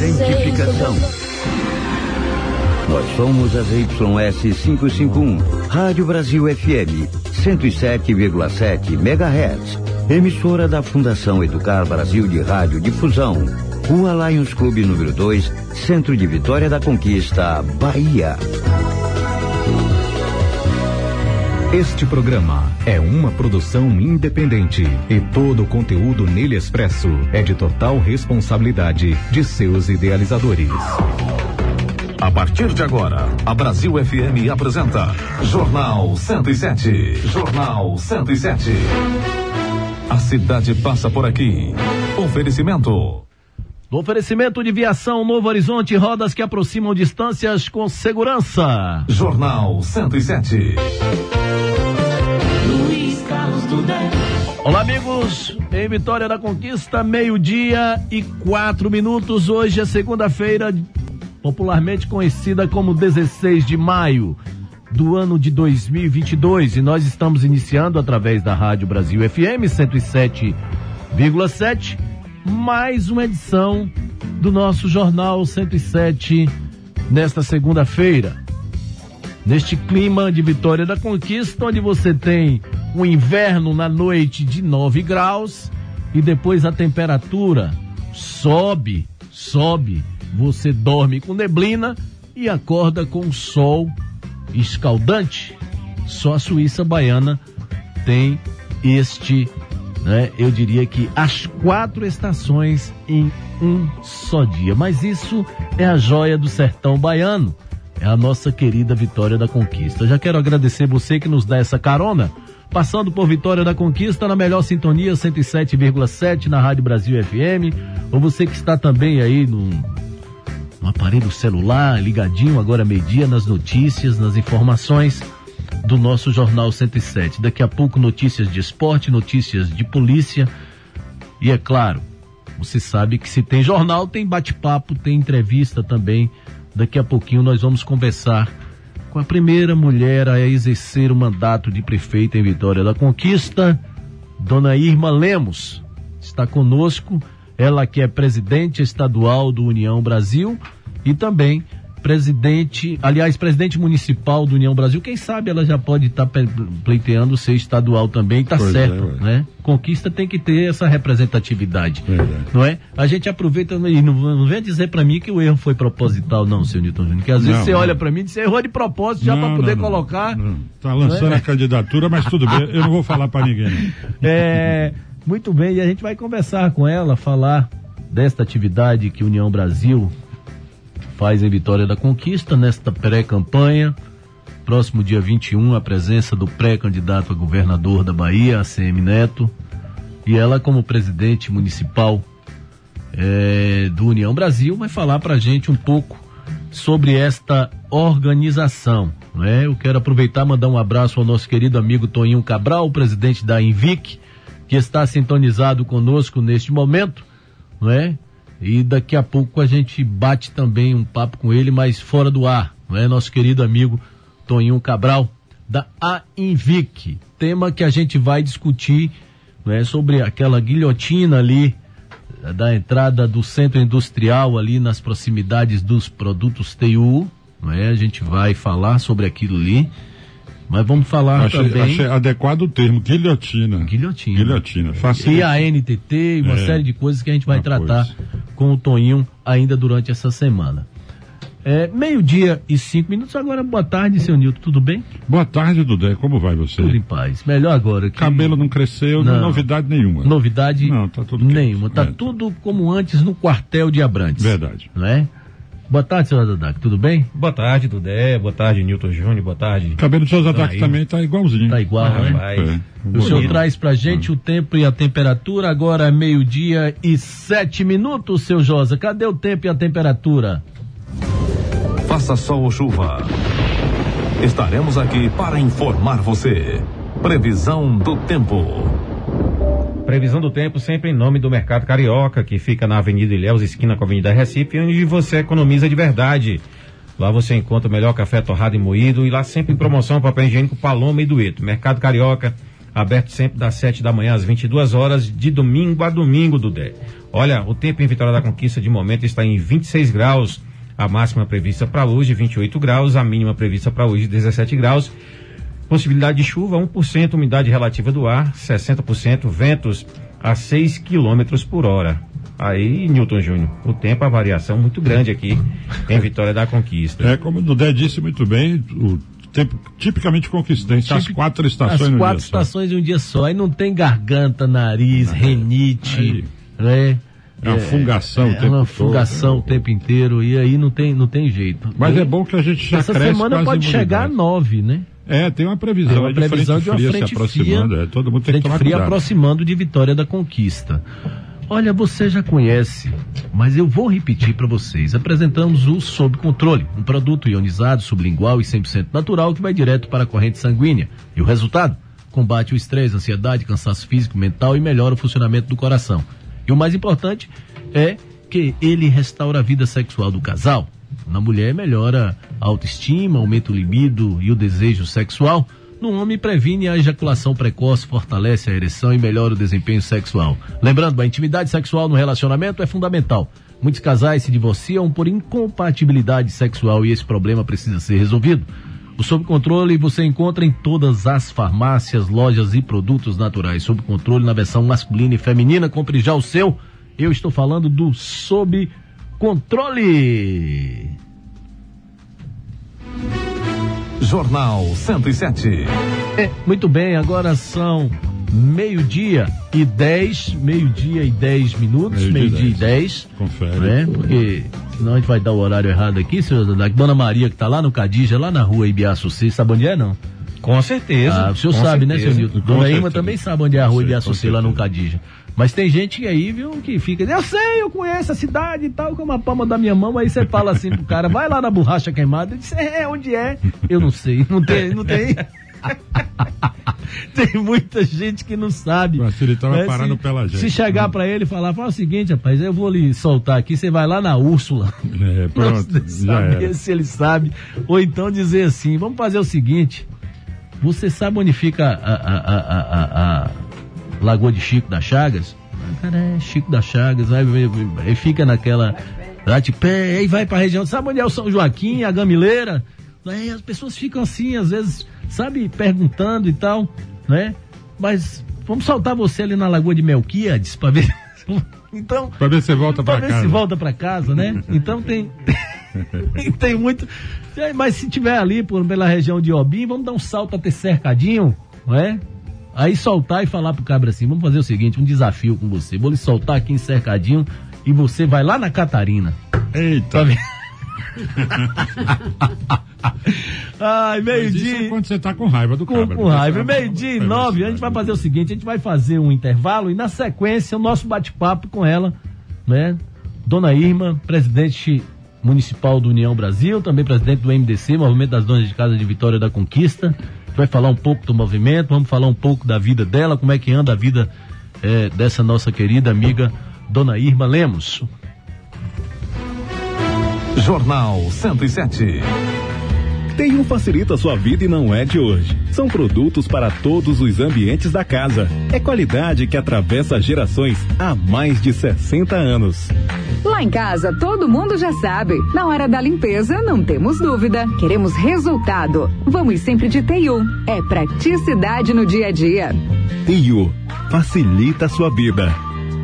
Identificação. Nós somos a ZYS 551, Rádio Brasil FM, 107,7 MHz, emissora da Fundação Educar Brasil de Rádio Difusão, Rua Lions Clube número 2, Centro de Vitória da Conquista, Bahia. Este programa é uma produção independente e todo o conteúdo nele expresso é de total responsabilidade de seus idealizadores. A partir de agora, a Brasil FM apresenta Jornal 107. Jornal 107. A cidade passa por aqui. Oferecimento. No oferecimento de Viação Novo Horizonte, rodas que aproximam distâncias com segurança. Jornal 107. Luiz Carlos Dudé. Olá, amigos, em Vitória da Conquista, 12:04. Hoje é segunda-feira, popularmente conhecida como 16 de maio do ano de 2022, e nós estamos iniciando através da Rádio Brasil FM 107,7 mais uma edição do nosso Jornal 107 nesta segunda-feira, neste clima de Vitória da Conquista, onde você tem um inverno na noite de 9 graus e depois a temperatura sobe, você dorme com neblina e acorda com sol escaldante. Só a Suíça Baiana tem eu diria que as 4 estações em um só dia. Mas isso é a joia do sertão baiano, é a nossa querida Vitória da Conquista. Eu já quero agradecer você que nos dá essa carona, passando por Vitória da Conquista na melhor sintonia 107,7 na Rádio Brasil FM, ou você que está também aí no aparelho celular, ligadinho agora meio-dia nas notícias, nas informações do nosso Jornal 107. Daqui a pouco notícias de esporte, notícias de polícia e, é claro, você sabe que se tem jornal, tem bate-papo, tem entrevista também. Daqui a pouquinho nós vamos conversar com a primeira mulher a exercer o mandato de prefeita em Vitória da Conquista, Dona Irma Lemos. Está conosco, ela que é presidente estadual do União Brasil e também presidente municipal do União Brasil. Quem sabe ela já pode estar pleiteando ser estadual também, tá certo, né? Conquista tem que ter essa representatividade, não é? A gente aproveita e não vem dizer pra mim que o erro foi proposital, não, seu Newton Júnior, que às vezes você olha pra mim e diz, você errou de propósito já pra poder colocar. Tá lançando a candidatura, mas tudo bem, eu não vou falar pra ninguém. Muito bem, e a gente vai conversar com ela, falar desta atividade que a União Brasil faz em Vitória da Conquista, nesta pré-campanha. Próximo dia 21, a presença do pré-candidato a governador da Bahia, ACM Neto, e ela, como presidente municipal do União Brasil, vai falar pra gente um pouco sobre esta organização, né? Eu quero aproveitar e mandar um abraço ao nosso querido amigo Toninho Cabral, presidente da INVIC, que está sintonizado conosco neste momento, não é? E daqui a pouco a gente bate também um papo com ele, mas fora do ar, não é? Nosso querido amigo Toninho Cabral, da AINVIC. Tema que a gente vai discutir, não é? Sobre aquela guilhotina ali, da entrada do centro industrial ali nas proximidades dos produtos TU, não é? A gente vai falar sobre aquilo ali. Mas vamos falar também... Achei adequado o termo, guilhotina. Guilhotina. Facilita. E a NTT e uma série de coisas que a gente vai tratar com o Toninho ainda durante essa semana. 12:05. Agora, boa tarde, seu Nilton, tudo bem? Boa tarde, Dudé, como vai você? Tudo em paz. Melhor agora. Cabelo não cresceu, não, novidade nenhuma. Novidade não, tá tudo nenhuma. Tá tudo como antes no quartel de Abrantes. Verdade. Não é? Boa tarde, senhor Zadak, tudo bem? Boa tarde, Dudé, boa tarde, Newton Júnior, boa tarde. O cabelo do senhor Zadak também tá igualzinho. Tá igual, né? O senhor traz pra gente o tempo e a temperatura, agora 12:07, seu Josa. Cadê o tempo e a temperatura? Faça sol ou chuva, estaremos aqui para informar você. Previsão do tempo. Previsão do tempo sempre em nome do Mercado Carioca, que fica na Avenida Ilhéus, esquina com a Avenida Recife, onde você economiza de verdade. Lá você encontra o melhor café torrado e moído, e lá sempre em promoção papel higiênico Paloma e Dueto. Mercado Carioca, aberto sempre das 7 da manhã às 22 horas, de domingo a domingo, Dudé. Olha, o tempo em Vitória da Conquista de momento está em 26 graus, a máxima prevista para hoje 28 graus, a mínima prevista para hoje 17 graus. Possibilidade de chuva 1%, umidade relativa do ar 60%, ventos a 6 km por hora. Aí, Newton Júnior, o tempo, a variação muito grande aqui em Vitória da Conquista. Como o Dudé disse muito bem, o tempo tipicamente conquistense, as 4 estações no dia só. As 4 estações em um dia só. Aí não tem garganta, nariz, renite, né? É uma fungação o tempo todo. É uma fungação o tempo inteiro, e aí não tem jeito. Mas é bom que a gente já essa cresce semana pode chegar a 9, né? Tem uma previsão, de frente fria se aproximando. Todo mundo tem que tomar cuidado. Frente fria aproximando de Vitória da Conquista. Olha, você já conhece, mas eu vou repetir para vocês. Apresentamos o Sob Controle, um produto ionizado, sublingual e 100% natural que vai direto para a corrente sanguínea. E o resultado? Combate o estresse, ansiedade, cansaço físico, mental e melhora o funcionamento do coração. E o mais importante é que ele restaura a vida sexual do casal. Na mulher melhora a autoestima, aumenta o libido e o desejo sexual. No homem previne a ejaculação precoce, fortalece a ereção e melhora o desempenho sexual. Lembrando, a intimidade sexual no relacionamento é fundamental. Muitos casais se divorciam por incompatibilidade sexual e esse problema precisa ser resolvido. O Sob Controle você encontra em todas as farmácias, lojas e produtos naturais. Sob Controle na versão masculina e feminina. Compre já o seu. Eu estou falando do Sob Controle. Jornal 107. Muito bem, agora são meio-dia e 10 minutos, meio-dia e 10. Confere. Né? Porque senão a gente vai dar o horário errado aqui, senhor Dandac. Dona Maria, que está lá no Cadija, lá na rua Ibiaçuci, sabe onde é, não? Com certeza. O senhor sabe, né, senhor Nilton? Dona Irma também sabe onde é a rua Ibiaçuci, lá no Cadija. Mas tem gente aí, viu, que fica, eu sei, eu conheço a cidade e tal, com uma palma da minha mão, aí você fala assim pro cara, vai lá na borracha queimada, ele diz, onde é? Eu não sei, não tem. Tem muita gente que não sabe. Ele tava parando pela gente. Se chegar pra ele e fala o seguinte, rapaz, eu vou lhe soltar aqui, você vai lá na Úrsula. Pronto, já era. Se ele sabe. Ou então dizer assim, vamos fazer o seguinte, você sabe onde fica a Lagoa de Chico das Chagas? Cara, é Chico das Chagas, aí fica naquela, lá de pé, aí vai pra região, sabe onde é o São Joaquim, a Gamileira? Aí as pessoas ficam assim, às vezes, sabe, perguntando e tal, né? Mas vamos soltar você ali na Lagoa de Melquíades pra ver. Então, pra ver se volta pra casa. Pra ver se volta pra casa, né? Então tem muito. Mas se tiver ali pela região de Obim, vamos dar um salto até Cercadinho, não é? Aí soltar e falar pro cabra assim, vamos fazer o seguinte, um desafio com você. Vou lhe soltar aqui em Cercadinho e você vai lá na Catarina. Eita! Ai, meio-dia. Isso é quando você tá com raiva do cabra. Com raiva. Meio-dia e 9, a gente vai fazer o seguinte, a gente vai fazer um intervalo e na sequência o nosso bate-papo com ela, né? Dona Irma, presidente municipal do União Brasil, também presidente do MDC, Movimento das Donas de Casa de Vitória da Conquista. A gente vai falar um pouco do movimento, vamos falar um pouco da vida dela, como é que anda a vida dessa nossa querida amiga Dona Irma Lemos. Jornal 107. Tem facilita a sua vida e não é de hoje. São produtos para todos os ambientes da casa. É qualidade que atravessa gerações há mais de 60 anos. Lá em casa, todo mundo já sabe. Na hora da limpeza, não temos dúvida. Queremos resultado. Vamos sempre de TU. É praticidade no dia a dia. TU. Facilita a sua vida.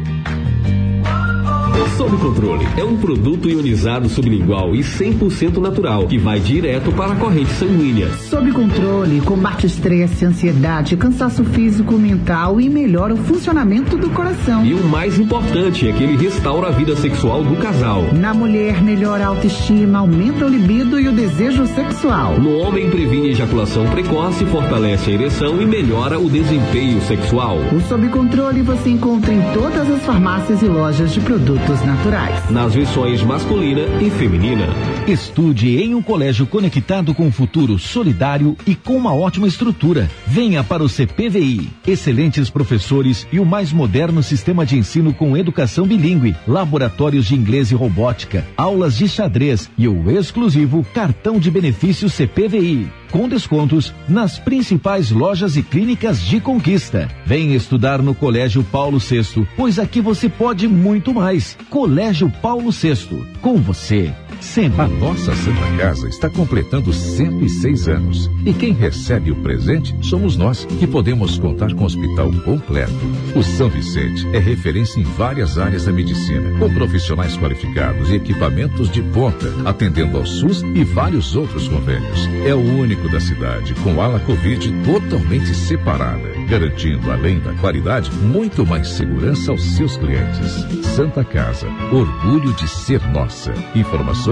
Sob Controle é um produto ionizado sublingual e 100% natural, que vai direto para a corrente sanguínea. Sob Controle combate estresse, ansiedade, cansaço físico, mental e melhora o funcionamento do coração. E o mais importante é que ele restaura a vida sexual do casal. Na mulher, melhora a autoestima, aumenta o libido e o desejo sexual. No homem, previne ejaculação precoce, fortalece a ereção e melhora o desempenho sexual. O Sob Controle você encontra em todas as farmácias e lojas de produtos naturais. Nas versões masculina e feminina. Estude em um colégio conectado com o futuro, solidário e com uma ótima estrutura. Venha para o CPVI. Excelentes professores e o mais moderno sistema de ensino com educação bilíngue, laboratórios de inglês e robótica, aulas de xadrez e o exclusivo cartão de benefícios CPVI, com descontos nas principais lojas e clínicas de Conquista. Venha estudar no Colégio Paulo VI, pois aqui você pode muito mais. Colégio Paulo VI, com você sempre. A nossa Santa Casa está completando 106 anos. E quem recebe o presente somos nós, que podemos contar com um hospital completo. O São Vicente é referência em várias áreas da medicina, com profissionais qualificados e equipamentos de ponta, atendendo ao SUS e vários outros convênios. É o único da cidade com ala Covid totalmente separada, garantindo, além da qualidade, muito mais segurança aos seus clientes. Santa Casa, orgulho de ser nossa. Informações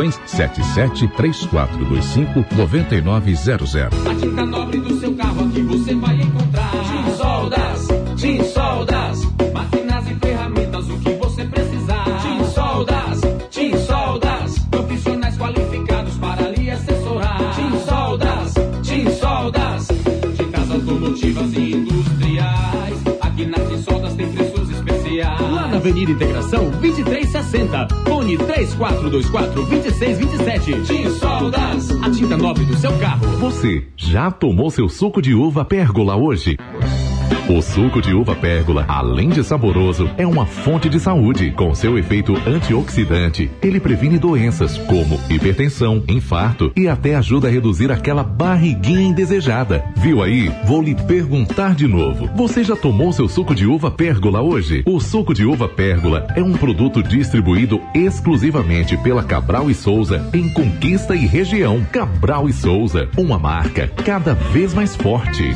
773425-9900. A tinta nobre do seu carro aqui você vai encontrar. Tinsoldas, máquinas e ferramentas, o que você precisar. Tinsoldas, profissionais qualificados para lhe assessorar. Tinsoldas, tintas automotivas e industriais. Aqui na Tinsoldas tem preços especiais. Lá na Avenida Integração 2360, fone 3424-2627. Tinsoldas, a tinta nobre do seu carro. Você já tomou seu suco de uva pérgola hoje? O suco de uva pérgola, além de saboroso, é uma fonte de saúde. Com seu efeito antioxidante, ele previne doenças como hipertensão, infarto e até ajuda a reduzir aquela barriguinha indesejada. Viu aí? Vou lhe perguntar de novo. Você já tomou seu suco de uva pérgola hoje? O suco de uva pérgola é um produto distribuído exclusivamente pela Cabral e Souza em Conquista e região. Cabral e Souza, uma marca cada vez mais forte.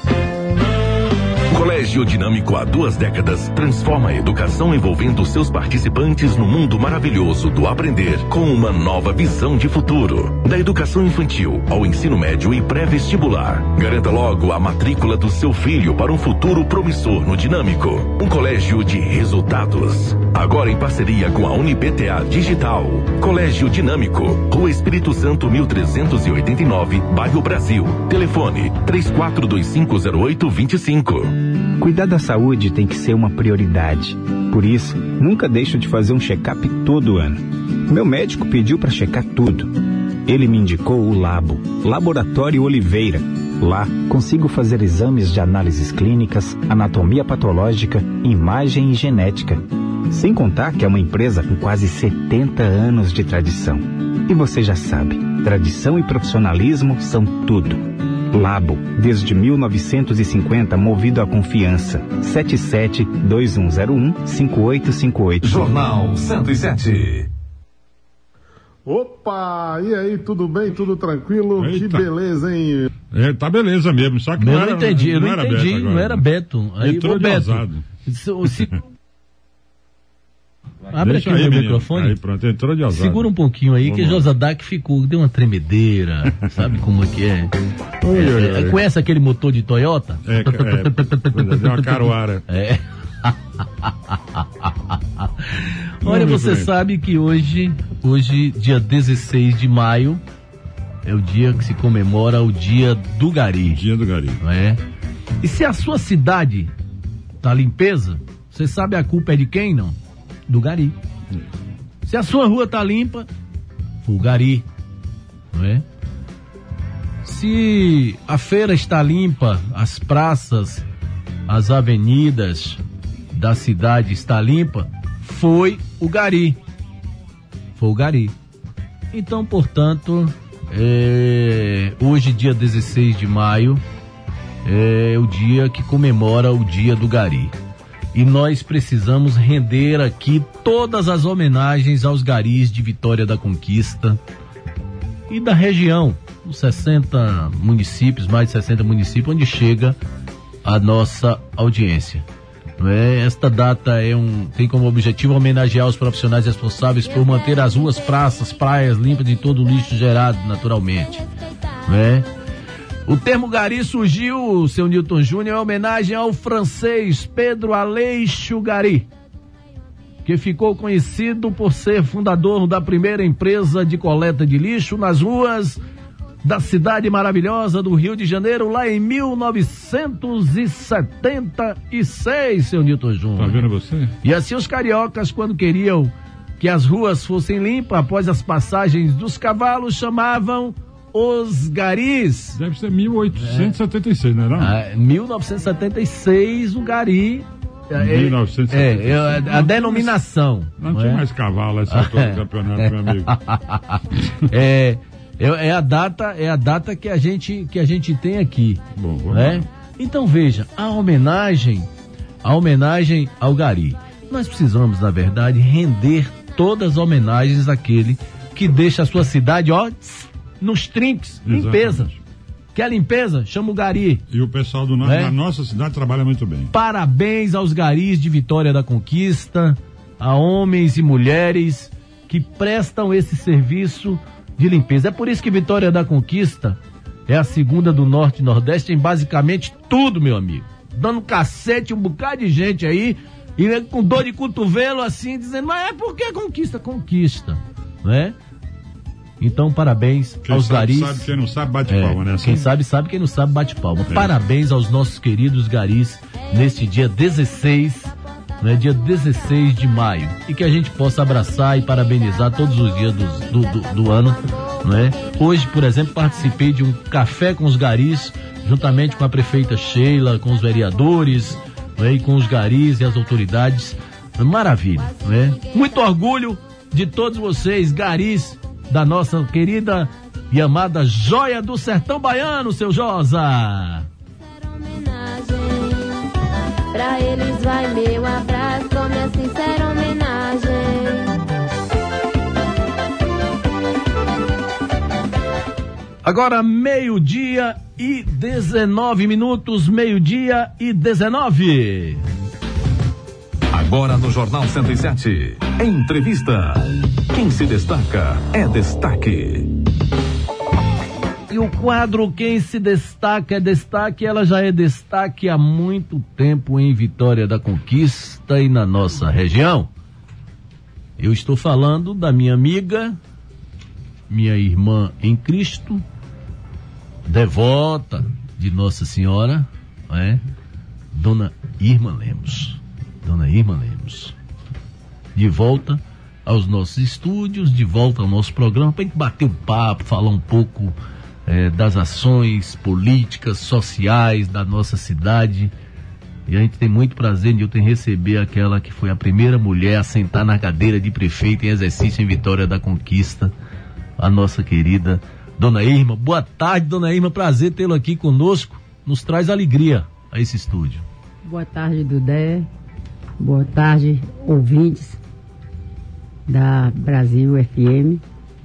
Colégio Dinâmico há 2 décadas transforma a educação envolvendo seus participantes no mundo maravilhoso do aprender com uma nova visão de futuro. Da educação infantil ao ensino médio e pré-vestibular. Garanta logo a matrícula do seu filho para um futuro promissor no Dinâmico. Um colégio de resultados. Agora em parceria com a UniPTA Digital. Colégio Dinâmico, Rua Espírito Santo 1389, Bairro Brasil. Telefone 34250825. Cuidar da saúde tem que ser uma prioridade. Por isso, nunca deixo de fazer um check-up todo ano. Meu médico pediu para checar tudo. Ele me indicou o Labo, Laboratório Oliveira. Lá, consigo fazer exames de análises clínicas, anatomia patológica, imagem e genética. Sem contar que é uma empresa com quase 70 anos de tradição. E você já sabe, tradição e profissionalismo são tudo. Labo, desde 1950, movido à confiança. 77-2101-5858. Jornal 107. Opa, e aí, tudo bem? Tudo tranquilo? Eita. Que beleza, hein? Tá beleza mesmo, só que eu não entendi, não era Beto. Aí, entrou de ousado. Abre aqui o meu microfone. Aí, pronto, entrou de ousado. Segura um pouquinho aí. Vamos que Josadak deu uma tremedeira. Sabe como é que é? Conhece aquele motor de Toyota? Deu uma caruara. Olha, você sabe que hoje, dia 16 de maio, é o dia que se comemora o Dia do Gari. Dia do Gari. Não é? E se a sua cidade tá limpeza, você sabe a culpa é de quem, não? Do Gari. Se a sua rua tá limpa, o Gari, não é? Se a feira está limpa, as praças, as avenidas da cidade está limpa, foi o Gari. Foi o Gari. Então, portanto, hoje, dia 16 de maio, é o dia que comemora o Dia do Gari. E nós precisamos render aqui todas as homenagens aos garis de Vitória da Conquista e da região, os 60 municípios, mais de 60 municípios, onde chega a nossa audiência. Não é? Esta data tem como objetivo homenagear os profissionais responsáveis por manter as ruas, praças, praias limpas de todo o lixo gerado naturalmente. Não é? O termo Gari surgiu, seu Newton Júnior, em homenagem ao francês Pedro Aleixo Gari, que ficou conhecido por ser fundador da primeira empresa de coleta de lixo nas ruas da cidade maravilhosa do Rio de Janeiro, lá em 1976, seu Nilton Júnior. Tá vendo você? E assim os cariocas, quando queriam que as ruas fossem limpas após as passagens dos cavalos, chamavam os garis. Deve ser 1876, não é? 1976, o gari. 1976. A denominação. Não tinha mais cavalo essa altura do campeonato, meu amigo. É a data que a gente tem aqui. Bom, né? Então veja, a homenagem ao gari. Nós precisamos, na verdade, render todas as homenagens àquele que deixa a sua cidade, nos trinques, limpeza. Quer limpeza? Chama o gari. E o pessoal da nossa cidade trabalha muito bem. Parabéns aos garis de Vitória da Conquista, a homens e mulheres que prestam esse serviço de limpeza. É por isso que Vitória da Conquista é a segunda do Norte e Nordeste em basicamente tudo, meu amigo. Dando cacete um bocado de gente aí, e com dor de cotovelo assim, dizendo, mas é porque conquista, né? Então, parabéns aos garis. Quem sabe, quem não sabe, bate palma, né? Quem sabe, quem não sabe, bate palma. Parabéns aos nossos queridos garis neste dia 16, né? Dia 16 de maio. E que a gente possa abraçar e parabenizar todos os dias do ano, né? Hoje, por exemplo, participei de um café com os garis, juntamente com a prefeita Sheila, com os vereadores, né? E com os garis e as autoridades. Maravilha, né? Muito orgulho de todos vocês, garis, da nossa querida e amada joia do sertão baiano, seu Josa. Pra eles vai meu abraço com minha sincera homenagem. Agora 12:19, 12:19. Agora no Jornal 107, entrevista. Quem se destaca é destaque. E o quadro Quem se destaca é destaque, ela já é destaque há muito tempo em Vitória da Conquista e na nossa região. Eu estou falando da minha amiga, minha irmã em Cristo, devota de Nossa Senhora, Dona Irma Lemos. Dona Irma Lemos. De volta aos nossos estúdios, de volta ao nosso programa, para a gente bater um papo, falar um pouco das ações políticas, sociais da nossa cidade. E a gente tem muito prazer em receber aquela que foi a primeira mulher a sentar na cadeira de prefeito em exercício em Vitória da Conquista, a nossa querida Dona Irma. Boa tarde, Dona Irma, prazer tê-lo aqui conosco, nos traz alegria a esse estúdio. Boa tarde, Dudé, boa tarde, ouvintes da Brasil FM.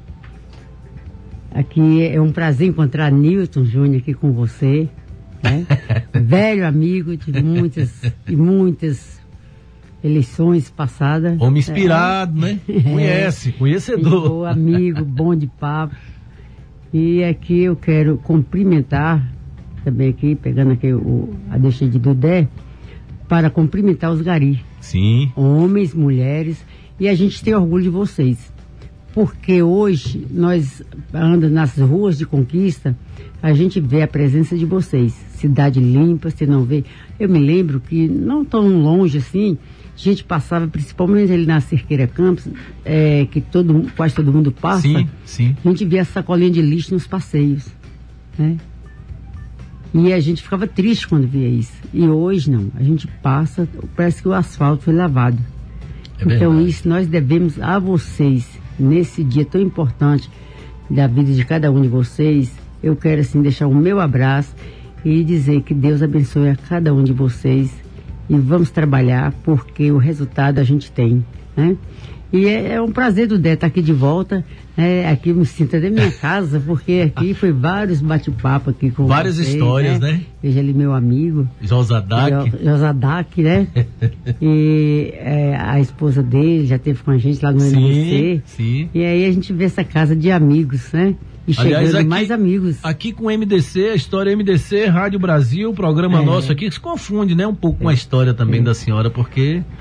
Aqui é um prazer encontrar Nilton Júnior aqui com você, né? Velho amigo de muitas eleições passadas. Homem inspirado, né? Conhecedor. Amigo, bom de papo. E aqui eu quero cumprimentar, também aqui, pegando aqui a deixa de Dudé, para cumprimentar os garis. Sim. Homens, mulheres, e a gente tem orgulho de vocês. Porque hoje, nós andando nas ruas de Conquista, a gente vê a presença de vocês. Cidade limpa, você não vê. Eu me lembro que, não tão longe assim, a gente passava, principalmente ali na Cerqueira Campos, que quase todo mundo passa. Sim, sim. A gente via a sacolinha de lixo nos passeios, né? E a gente ficava triste quando via isso. E hoje não, a gente passa, parece que o asfalto foi lavado. Então verdade. Isso nós devemos a vocês, nesse dia tão importante da vida de cada um de vocês. Eu quero assim deixar o meu abraço e dizer que Deus abençoe a cada um de vocês e vamos trabalhar porque o resultado a gente tem, né? E é um prazer, Dudé, estar aqui de volta, aqui eu me sinto até minha casa, porque aqui foi vários bate-papo aqui com várias vocês, histórias, né? Veja ali meu amigo Josadak, né? E a esposa dele já esteve com a gente lá no MDC. Sim. E aí a gente vê essa casa de amigos, né? E chegando aqui, mais amigos. Aqui com o MDC, a história MDC, Rádio Brasil, o programa nosso aqui se confunde, né? Um pouco com a história também da senhora, porque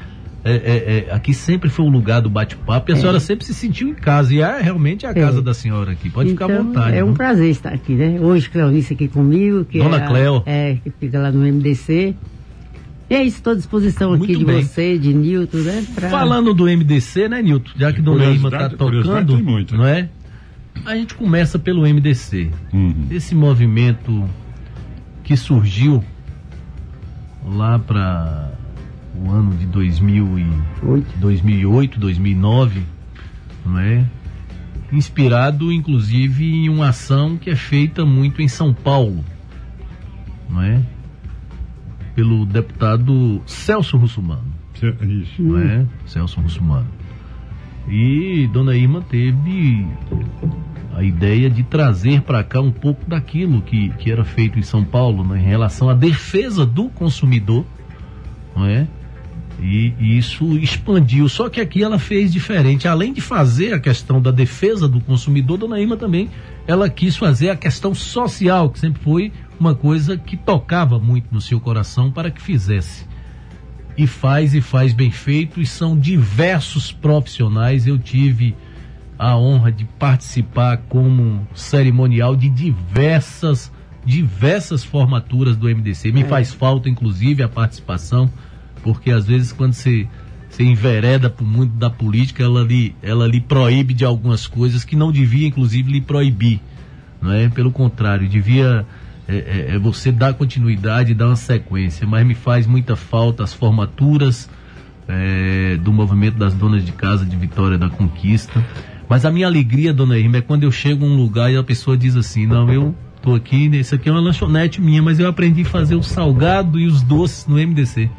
aqui sempre foi o lugar do bate-papo e a senhora sempre se sentiu em casa, e realmente é a casa da senhora aqui, pode ficar à vontade. É um prazer estar aqui, né? Hoje Cleonice aqui comigo, que Dona Cleo. Que fica lá no MDC. E é isso, estou à disposição aqui de você, de Nilton, né? Falando do MDC, né, Nilton? Já que Dona Irma está tocando, não é? A gente começa pelo MDC. Esse movimento que surgiu lá para o ano de 2008, 2009, não é? Inspirado, inclusive, em uma ação que é feita muito em São Paulo, não é? Pelo deputado Celso Russumano. Isso. Não é? Celso Russumano. E Dona Irma teve a ideia de trazer para cá um pouco daquilo que era feito em São Paulo, né, em relação à defesa do consumidor, não é? E isso expandiu. Só que aqui ela fez diferente. Além de fazer a questão da defesa do consumidor, Dona Irma também, ela quis fazer a questão social, que sempre foi uma coisa que tocava muito no seu coração para que fizesse. E faz bem feito, e são diversos profissionais. Eu tive a honra de participar como cerimonial de diversas formaturas do MDC. Me faz falta, inclusive, a participação, porque às vezes quando você envereda para o mundo da política, ela lhe proíbe de algumas coisas que não devia, inclusive, lhe proibir, não é? Pelo contrário, devia você dar continuidade, dar uma sequência. Mas me faz muita falta as formaturas do movimento das donas de casa de Vitória da Conquista. Mas a minha alegria, Dona Irma, é quando eu chego a um lugar e a pessoa diz assim: não, eu tô aqui, isso aqui é uma lanchonete minha, mas eu aprendi a fazer o salgado e os doces no MDC.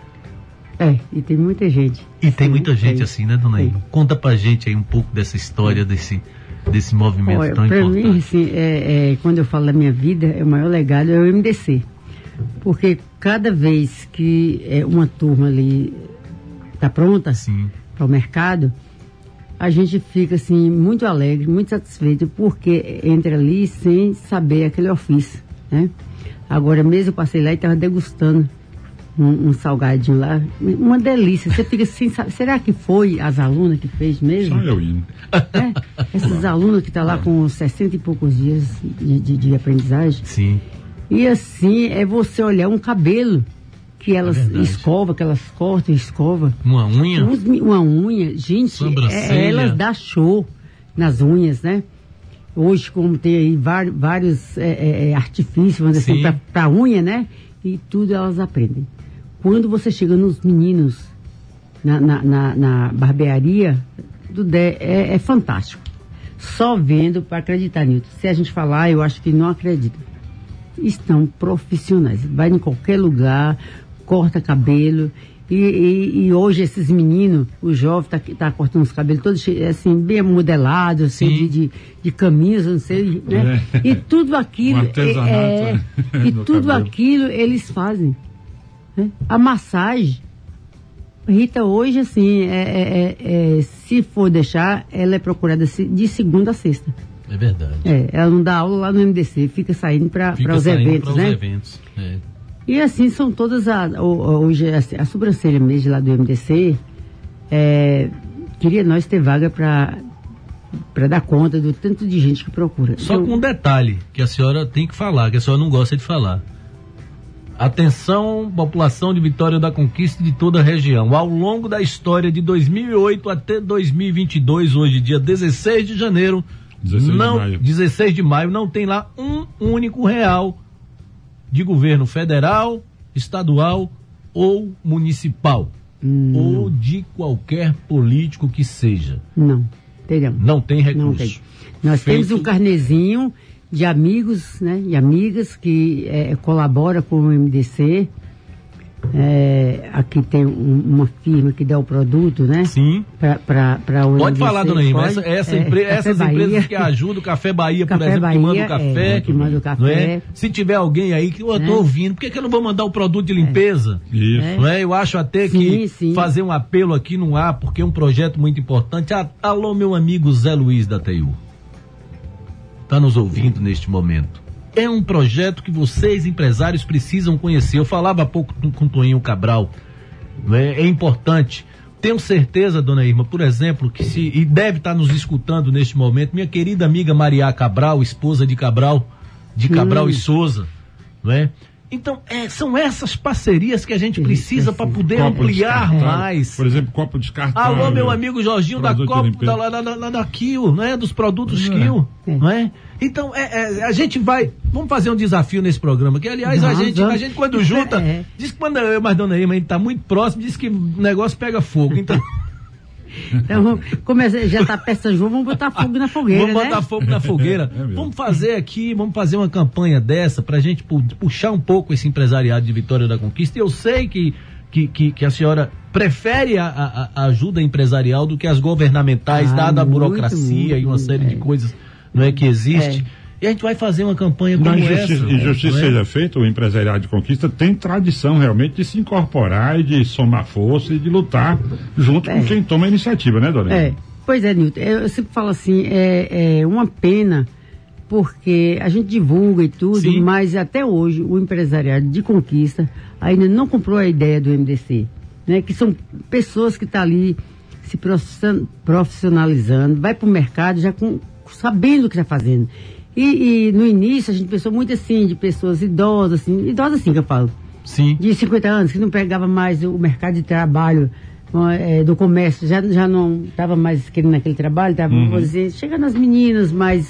E tem muita gente. E tem muita gente assim, né, Dona Irma? Conta pra gente aí um pouco dessa história, desse movimento tão importante. Para mim, assim, quando eu falo da minha vida, o maior legado é o MDC. Porque cada vez que uma turma ali está pronta para o mercado, a gente fica assim muito alegre, muito satisfeito, porque entra ali sem saber aquele ofício, né? Agora mesmo eu passei lá e estava degustando um salgadinho lá, uma delícia. Você fica assim, sabe, será que foi as alunas que fez mesmo? Só eu indo. Esses alunos que estão lá com 60 e poucos dias de aprendizagem. Sim. E assim, é você olhar um cabelo que elas escovam, que elas cortam e escovam. Uma unha? Uma unha, gente, elas dão show nas unhas, né? Hoje, como tem aí vários artifícios, vamos dizer assim, para unha, né? E tudo elas aprendem. Quando você chega nos meninos na barbearia, é fantástico. Só vendo para acreditar, Nilton. Se a gente falar, eu acho que não acredita. Estão profissionais. Vai em qualquer lugar, corta cabelo. E hoje esses meninos, o jovem tá cortando os cabelos todos assim, bem modelados, assim, de camisa, não sei, né? E tudo aquilo. E tudo aquilo eles fazem. Né? A massagem, Rita, hoje, assim, se for deixar, ela é procurada de segunda a sexta. É verdade. Ela não dá aula lá no MDC, fica saindo para os eventos, né? Eventos, E assim são todas hoje a sobrancelha mesmo lá do MDC, queria nós ter vaga para dar conta do tanto de gente que procura. Só com um detalhe que a senhora tem que falar, que a senhora não gosta de falar. Atenção, população de Vitória da Conquista e de toda a região. Ao longo da história de 2008 até 2022, hoje, dia 16 de janeiro, 16 de maio, não tem lá um único real de governo federal, estadual ou municipal, ou de qualquer político que seja. Não, teremos. Não tem recurso. Não tem. Nós temos um carnezinho de amigos, né, e amigas que colabora com o MDC. Aqui tem uma firma que dá o produto, né? Sim. Para o Pode MDC, falar, Dona Irma. Essas empresas que ajudam, o Café Bahia, por exemplo, que manda o café. Que manda o café. Não é? Se tiver alguém aí que eu estou ouvindo, por que eu não vou mandar o produto de limpeza? Isso. Não é? Eu acho até que fazer um apelo aqui no ar, porque é um projeto muito importante. Alô, meu amigo Zé Luiz da TU. Está nos ouvindo neste momento. É um projeto que vocês, empresários, precisam conhecer. Eu falava há pouco com o Toninho Cabral. É importante. tenho certeza, dona Irma, por exemplo, e deve estar nos escutando neste momento, minha querida amiga Maria Cabral, esposa de Cabral e Souza, não é? Então, são essas parcerias que a gente precisa para poder ampliar mais. Por exemplo, copo descartável. Alô, meu amigo Jorginho da Copo, da Kiel, né? Dos produtos Kiel, não é? Então, a gente vai... Vamos fazer um desafio nesse programa, que, aliás, a gente quando junta... Diz que quando eu e dona Irma, a gente tá muito próximo, diz que o negócio pega fogo, então... Então, já está peça João, vamos botar fogo na fogueira. Vamos botar fogo na fogueira. Vamos fazer uma campanha dessa pra gente puxar um pouco esse empresariado de Vitória da Conquista. E eu sei que a senhora prefere a ajuda empresarial do que as governamentais, dada a burocracia e uma série de coisas, não é, que existe. E a gente vai fazer uma campanha como essa. E justiça seja feita, o empresariado de Conquista tem tradição realmente de se incorporar e de somar força e de lutar junto com quem toma a iniciativa, né, dona? Pois é, Nilton, eu sempre falo assim, é uma pena, porque a gente divulga e tudo, mas até hoje o empresariado de Conquista ainda não comprou a ideia do MDC, né? Que são pessoas que estão ali se profissionalizando, vai para o mercado já sabendo o que está fazendo. E no início a gente pensou muito assim, de pessoas idosas assim que eu falo. Sim. De 50 anos, que não pegava mais o mercado de trabalho do comércio, já não estava mais querendo naquele trabalho, estava, chegando as meninas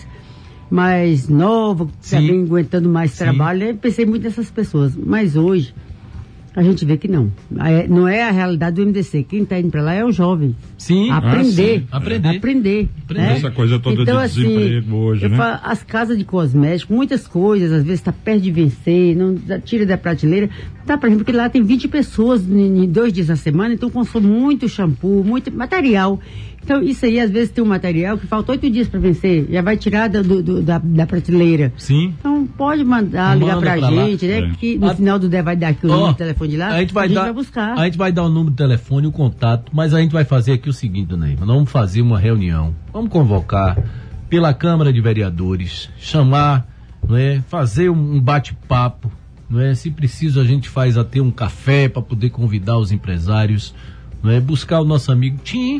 mais novas, também aguentando mais trabalho. Eu pensei muito nessas pessoas, mas hoje a gente vê que não. Não é a realidade do MDC. Quem está indo para lá é o jovem. Sim. Aprender. Né? Essa coisa toda então, de desemprego hoje, né? As casas de cosméticos, muitas coisas, às vezes está perto de vencer, não tira da prateleira. Dá para exemplo, porque lá tem 20 pessoas em 2 dias da semana, então consome muito shampoo, muito material. Então, isso aí, às vezes, tem um material que falta 8 dias para vencer, já vai tirar da prateleira. Sim. Então, pode ligar pra gente, né? Que no final do dia vai dar aqui o número de telefone de lá, a gente vai buscar. A gente vai dar o número de telefone, o contato, mas a gente vai fazer aqui o seguinte, dona Irma, nós vamos fazer uma reunião, vamos convocar pela Câmara de Vereadores, chamar, não é? Fazer um bate-papo, não é? Se preciso, a gente faz até um café para poder convidar os empresários, não é? Buscar o nosso amigo Tim,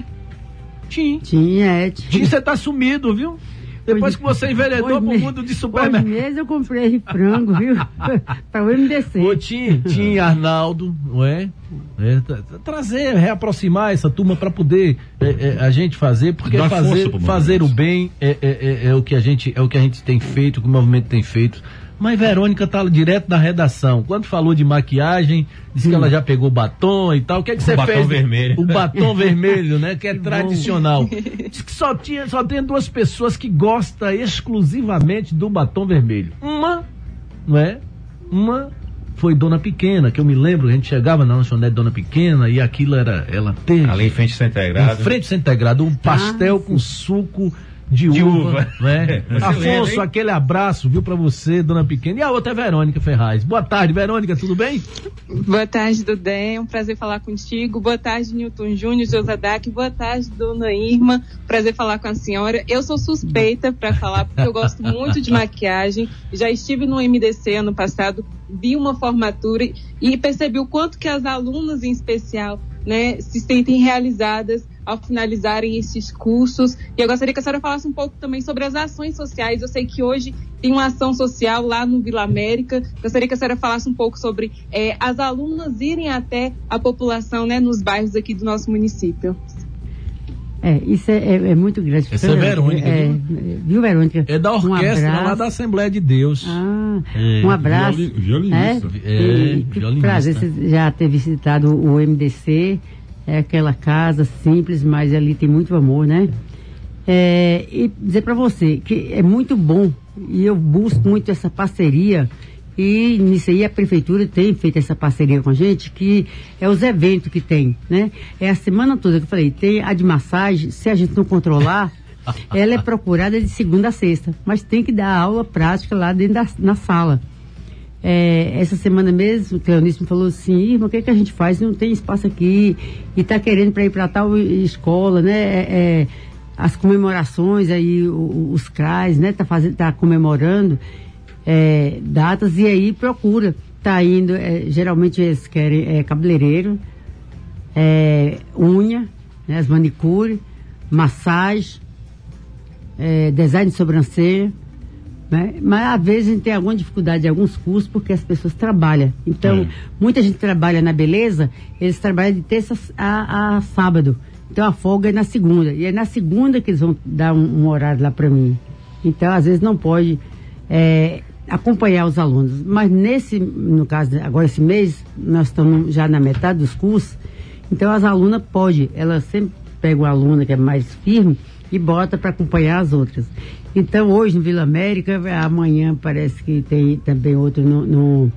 você tá sumido, viu? Depois que você enveredou pro mundo de supermercado. Hoje mesmo eu comprei frango, viu? Para o MDC. Ô, Tim Arnaldo, não é? Reaproximar essa turma para poder a gente fazer, porque fazer o bem é o que a gente tem feito, o que o movimento tem feito. Mas Verônica tá direto da redação. Quando falou de maquiagem, disse que ela já pegou batom e tal. O que é que você fez? Batom vermelho. O batom vermelho, né? Que é tradicional. Diz que só tem 2 pessoas que gostam exclusivamente do batom vermelho. Uma foi Dona Pequena, que eu me lembro, a gente chegava na lanchonete Dona Pequena e aquilo ela teve... Ali em frente ao Centro Integrado. Em frente ao Centro Integrado, um pastel com suco de uva, né? Afonso, aquele abraço, viu, pra você, Dona Pequena. E a outra é Verônica Ferraz. Boa tarde, Verônica, tudo bem? Boa tarde, Dudé, um prazer falar contigo. Boa tarde, Nilton Júnior, Josadak. Boa tarde, Dona Irma, prazer falar com a senhora. Eu sou suspeita pra falar, porque eu gosto muito de maquiagem. Já estive no MDC ano passado, vi uma formatura e percebi o quanto que as alunas, em especial, né, se sentem realizadas ao finalizarem esses cursos. E eu gostaria que a senhora falasse um pouco também sobre as ações sociais. Eu sei que hoje tem uma ação social lá no Vila América. Gostaria que a senhora falasse um pouco sobre as alunas irem até a população, né, nos bairros aqui do nosso município. Isso é muito grande. Essa é Verônica, viu, Verônica? É da orquestra lá da Assembleia de Deus. Um abraço. Violinista. Violinista. Prazer, você já ter visitado o MDC, é aquela casa simples, mas ali tem muito amor, né? E dizer para você que é muito bom, e eu busco muito essa parceria, e nisso aí a prefeitura tem feito essa parceria com a gente, que é os eventos que tem, né? É a semana toda que eu falei, tem a de massagem, se a gente não controlar, ela é procurada de segunda a sexta, mas tem que dar aula prática lá dentro na sala. Essa semana mesmo, o Cleonice me falou assim, Irma, o que é que a gente faz? Não tem espaço aqui, e tá querendo para ir para tal escola, né? As comemorações aí, os CRAs, né? Tá comemorando datas, e aí procura. Tá indo, geralmente eles querem cabeleireiro, unha, né, as manicure, massagem, design de sobrancelha, né? Mas às vezes a gente tem alguma dificuldade em alguns cursos porque as pessoas trabalham. Então, muita gente trabalha na beleza, eles trabalham de terça a sábado. Então a folga é na segunda. E é na segunda que eles vão dar um horário lá para mim. Então, às vezes não pode acompanhar os alunos. Mas no caso, agora esse mês, nós estamos já na metade dos cursos. Então as alunas podem, elas sempre pegam uma aluna que é mais firme e bota para acompanhar as outras. Então hoje no Vila América, amanhã parece que tem também outro no...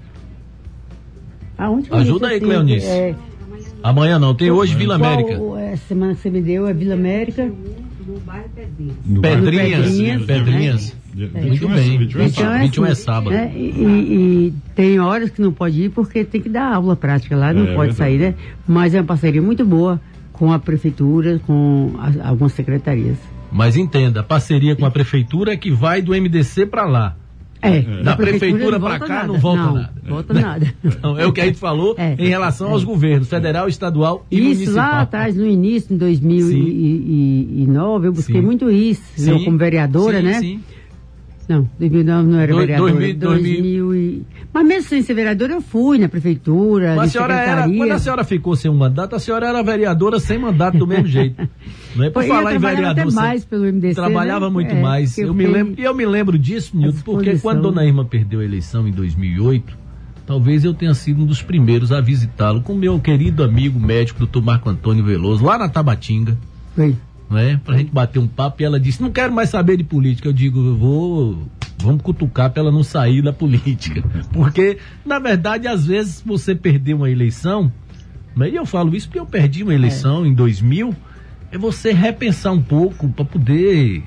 Aonde que ajuda aí, Cleonice. Amanhã não, tem hoje Vila América. A semana que você me deu é Vila América. No bairro Pedrinhas. Muito bem. 21 é sábado. E tem horas que não pode ir porque tem que dar aula prática lá, não pode sair, né? Mas é uma parceria muito boa com a prefeitura, com algumas secretarias. Mas entenda, a parceria com a prefeitura é que vai do MDC para lá. Da prefeitura para cá nada. Não volta nada. Volta nada. Então, é o que a gente falou em relação aos governos federal, estadual e municipal. Isso lá atrás, no início, em 2009, eu busquei muito isso. Eu como vereadora, né? Sim. Não, 2009 não era vereadora. 2000 Mas mesmo sem ser vereadora, eu fui na prefeitura, mas quando a senhora ficou sem um mandato, a senhora era vereadora sem mandato do mesmo jeito. Não é por falar em vereador. Até mais pelo MDC, trabalhava muito mais. Eu me lembro disso, Nilton, porque quando Dona Irma perdeu a eleição em 2008, talvez eu tenha sido um dos primeiros a visitá-lo com meu querido amigo médico, Dr. Marco Antônio Veloso, lá na Tabatinga. Foi. Pra gente bater um papo, e ela disse, não quero mais saber de política. Eu digo, vamos cutucar pra ela não sair da política. Porque, na verdade, às vezes você perder uma eleição, e eu falo isso porque eu perdi uma eleição em 2000, é você repensar um pouco pra poder,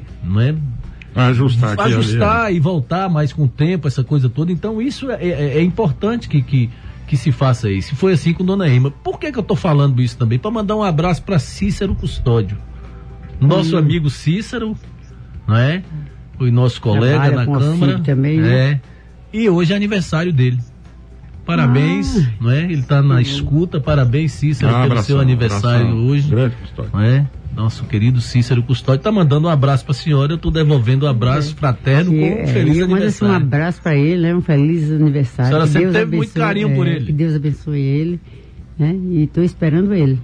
ajustar e voltar mais com o tempo, essa coisa toda. Então isso é importante que se faça isso. Foi assim com Dona Irma. Por que eu tô falando isso também? Pra mandar um abraço pra Cícero Custódio. Nosso amigo Cícero, foi nosso colega na Câmara também, e hoje é aniversário dele. Parabéns, ele está na escuta. Parabéns, Cícero, pelo seu aniversário hoje. Grande Custódio. Nosso querido Cícero Custódio está mandando um abraço para a senhora. Eu estou devolvendo um abraço fraterno com um feliz aniversário. Um abraço para ele, um feliz aniversário. A senhora sempre teve muito carinho por ele. Que Deus abençoe ele, e estou esperando ele.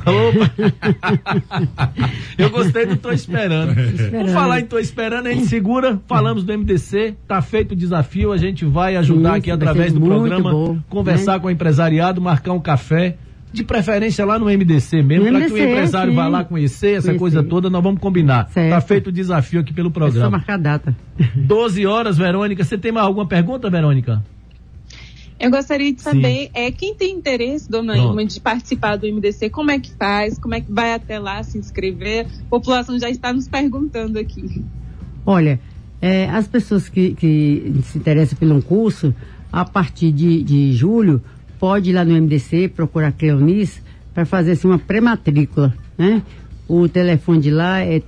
Eu gostei do tô esperando. Vamos falar em tô esperando, a gente segura, falamos do MDC, tá feito o desafio, a gente vai ajudar aqui através do programa, conversar com o empresariado, marcar um café, de preferência lá no MDC mesmo, para que o empresário vá lá conhecer essa coisa toda, nós vamos combinar. Certo. Tá feito o desafio aqui pelo programa. É só marcar a data. 12 horas, Verônica. Você tem mais alguma pergunta, Verônica? Eu gostaria de saber, quem tem interesse, Dona Irma, de participar do MDC, como é que faz, como é que vai até lá se inscrever? A população já está nos perguntando aqui. Olha, as pessoas que se interessam pelo curso, a partir de julho, pode ir lá no MDC, procurar Cleonice, para fazer assim, uma pré-matrícula, né? O telefone de lá é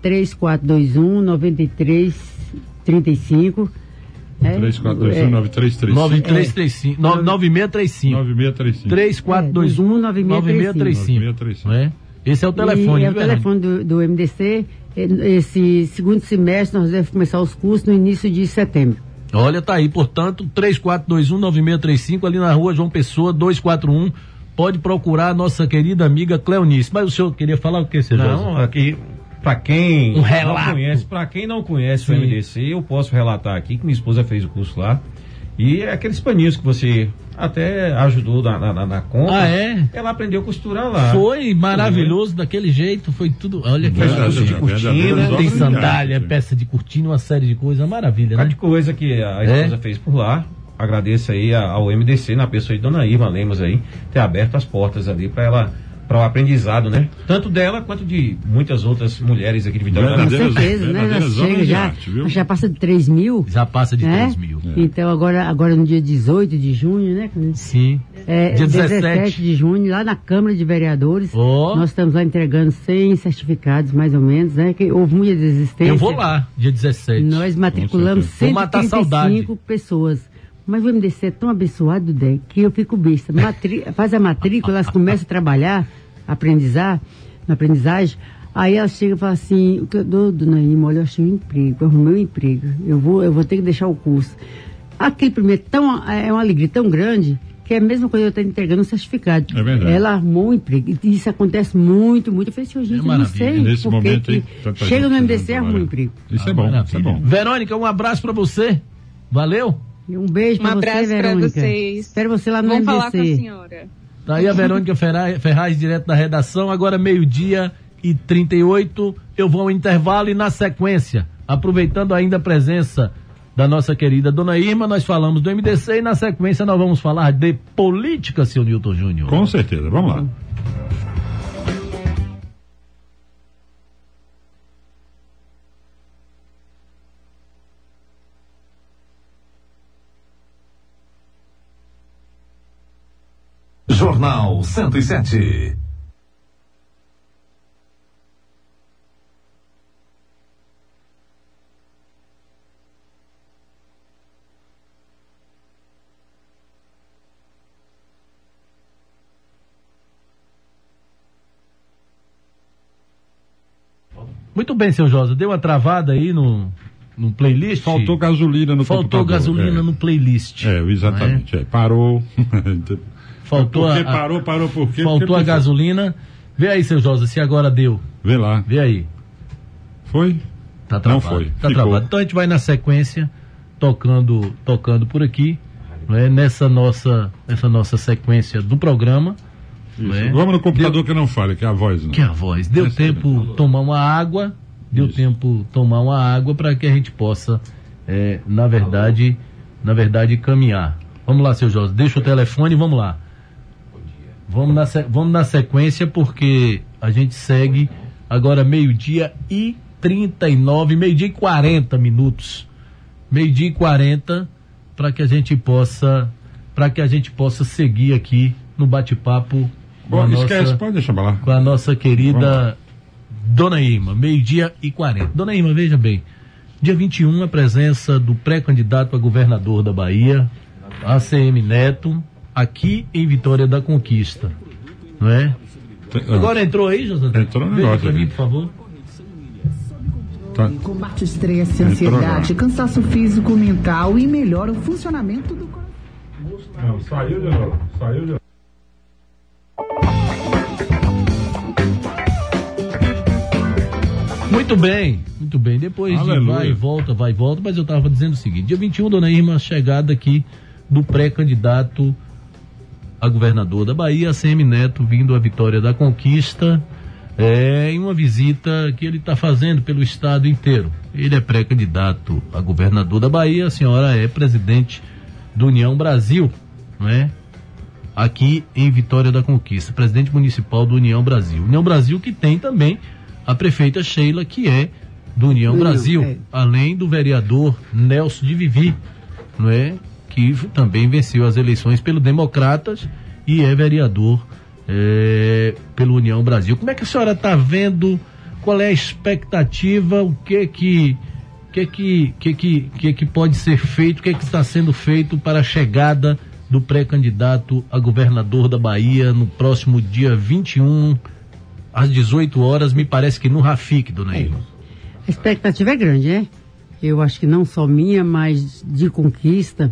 3421-9335. 9421-9335. 3421-9635. Esse é o telefone. É o telefone do MDC. Esse segundo semestre nós devemos começar os cursos no início de setembro. Olha, tá aí, portanto, 3421-9635, ali na rua João Pessoa, 241. Pode procurar a nossa querida amiga Cleonice. Mas o senhor queria falar o que, Sr. Não, aqui... Para quem não conhece o MDC, eu posso relatar aqui que minha esposa fez o curso lá. E é aqueles paninhos que você até ajudou na conta. Ela aprendeu a costurar lá. Foi maravilhoso daquele jeito, foi tudo. Olha que peça de cortina, tem sandália, peça de cortina, uma série de coisas, maravilha, né? De coisa que a esposa fez por lá. Agradeço aí ao MDC, na pessoa de Dona Irma Lemos aí, ter aberto as portas ali para ela, para o aprendizado, né? Tanto dela quanto de muitas outras mulheres aqui de Vitória. Com certeza, né? Já passa de 3 mil. Já passa de 3 mil. Então agora no dia 18 de junho, né? Sim. Dia 17 de junho, lá na Câmara de Vereadores, nós estamos lá entregando 100 certificados, mais ou menos, né? Que houve muita desistência. Eu vou lá, dia 17. Nós matriculamos 135 pessoas. Mas o MDC é tão abençoado, Dé, que eu fico besta. Faz a matrícula, elas começam a trabalhar, aprendizagem, aí ela chega e fala assim, dona Irma, olha, eu achei um emprego, eu arrumei um emprego, eu vou ter que deixar o curso. Aquele primeiro é uma alegria tão grande que é a mesma coisa eu estar entregando um certificado. É verdade. Ela arrumou um emprego. E isso acontece muito. Eu falei assim, gente, eu não sei. Nesse momento aí, chega no MDC e arruma um emprego. Isso é bom, isso é bom. Verônica, um abraço pra você. Valeu. Um beijo pra você, abraço Verônica. pra vocês. Espero você lá no MDC. MDC. Vamos falar com a senhora. Tá aí a Verônica Ferraz, direto da redação. Agora 12:38. Eu vou ao intervalo e na sequência, aproveitando ainda a presença da nossa querida Dona Irma, nós falamos do MDC e na sequência nós vamos falar de política, seu Newton Júnior. Com certeza, vamos lá. Jornal 107. Muito bem, seu Josa, deu uma travada aí no playlist? Faltou gasolina no computador. Faltou gasolina no playlist. Exatamente. Parou. Faltou parou por quê? Faltou a gasolina. Vê aí, seu Josa, se agora deu. Vê lá. Vê aí. Foi? Tá travado. Não foi. Tá Ficou. travado. Então a gente vai na sequência, tocando por aqui, né? Nessa nossa sequência do programa. Né? Vamos no computador que não falha, que é a voz. Não. Que é a voz. Deu tempo tomar uma água. Deu tempo tomar uma água para que a gente possa, na verdade, caminhar. Vamos lá, seu Jorge. Deixa o telefone e vamos lá. Vamos na sequência, porque a gente segue agora 12:39, 12:40. 12:40, para que a gente possa seguir aqui no bate-papo pode deixar pra lá. Com a nossa querida Dona Irma, 12:40. Dona Irma, veja bem, dia 21, a presença do pré-candidato a governador da Bahia, ACM Neto, aqui em Vitória da Conquista, não é? Agora entrou aí, José? Entrou no negócio pra mim, por favor. Combate o estresse, ansiedade, cansaço físico, mental e melhora o funcionamento do coração. Não, saiu de novo. Muito bem. Depois de vai e volta, mas eu estava dizendo o seguinte: dia 21, Dona Irma, chegada aqui do pré-candidato a governador da Bahia, ACM Neto, vindo à Vitória da Conquista, em uma visita que ele está fazendo pelo estado inteiro. Ele é pré-candidato a governador da Bahia, a senhora é presidente do União Brasil, não é? Aqui em Vitória da Conquista, presidente municipal do União Brasil. União Brasil que tem também a prefeita Sheila, que é do União Brasil, além do vereador Nelson de Vivi, não é? Que também venceu as eleições pelo Democratas e é vereador pelo União Brasil. Como é que a senhora está vendo? Qual é a expectativa? O que pode ser feito? O que está sendo feito para a chegada do pré-candidato a governador da Bahia no próximo dia 21, às 18 horas, me parece que no Rafik, Dona Irma? A expectativa é grande, né? Eu acho que não só minha, mas de Conquista,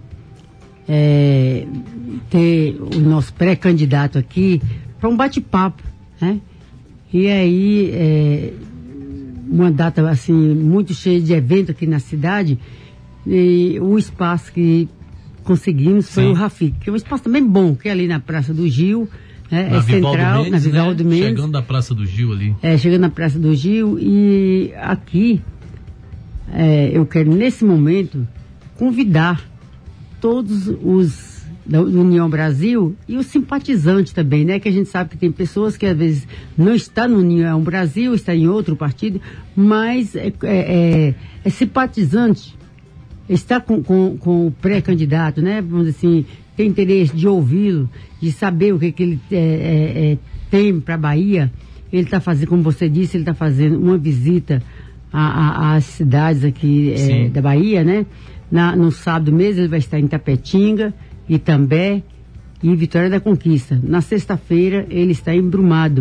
ter o nosso pré-candidato aqui para um bate-papo, né? E aí, uma data assim, muito cheia de evento aqui na cidade, e o espaço que conseguimos foi o Rafik, que é um espaço também bom, que é ali na Praça do Gil, na central, Mendes, na Vivaldo Mendes. Chegando da Praça do Gil ali. Chegando na Praça do Gil, e aqui eu quero nesse momento convidar todos os da União Brasil e os simpatizantes também, né? Que a gente sabe que tem pessoas que às vezes não estão no União Brasil, está em outro partido, mas é simpatizante, está com o pré-candidato, né? Vamos dizer assim, tem interesse de ouvi-lo, de saber o que ele tem para a Bahia. Ele está fazendo, como você disse, ele está fazendo uma visita às cidades aqui da Bahia, né? No sábado mesmo ele vai estar em Tapetinga, Itambé e Vitória da Conquista. Na sexta-feira ele está em Brumado,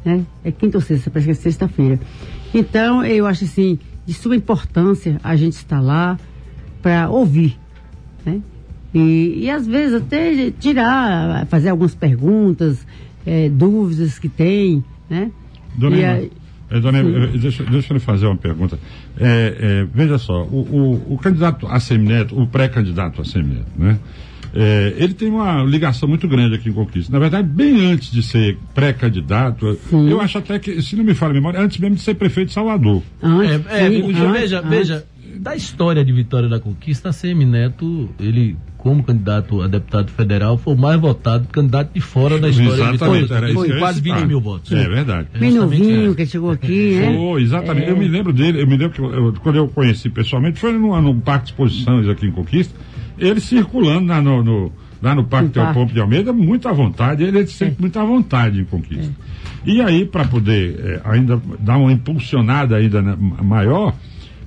né? É quinta ou sexta, parece que é sexta-feira. Então, eu acho assim, de suma importância a gente estar lá para ouvir, né? E às vezes até fazer algumas perguntas, dúvidas que tem, né? Dona Irma, deixa eu lhe fazer uma pergunta. Veja só, o candidato Assemineto, o pré-candidato Assemineto, né? Ele tem uma ligação muito grande aqui em Conquista. Na verdade, bem antes de ser pré-candidato, eu acho até que, se não me falha a memória, antes mesmo de ser prefeito de Salvador. Veja, da história de Vitória da Conquista, Assemineto, ele, como candidato a deputado federal, foi o mais votado candidato de fora da história de Vitória. Foi quase 20 mil votos. É verdade. Bem novinho, que chegou aqui, né? Foi, exatamente. Eu me lembro dele, que quando eu conheci pessoalmente, foi num parque de exposições aqui em Conquista, ele circulando lá no Parque Teopompo de Almeida, muito à vontade, ele sempre muito à vontade em Conquista. E aí, para poder ainda dar uma impulsionada ainda maior,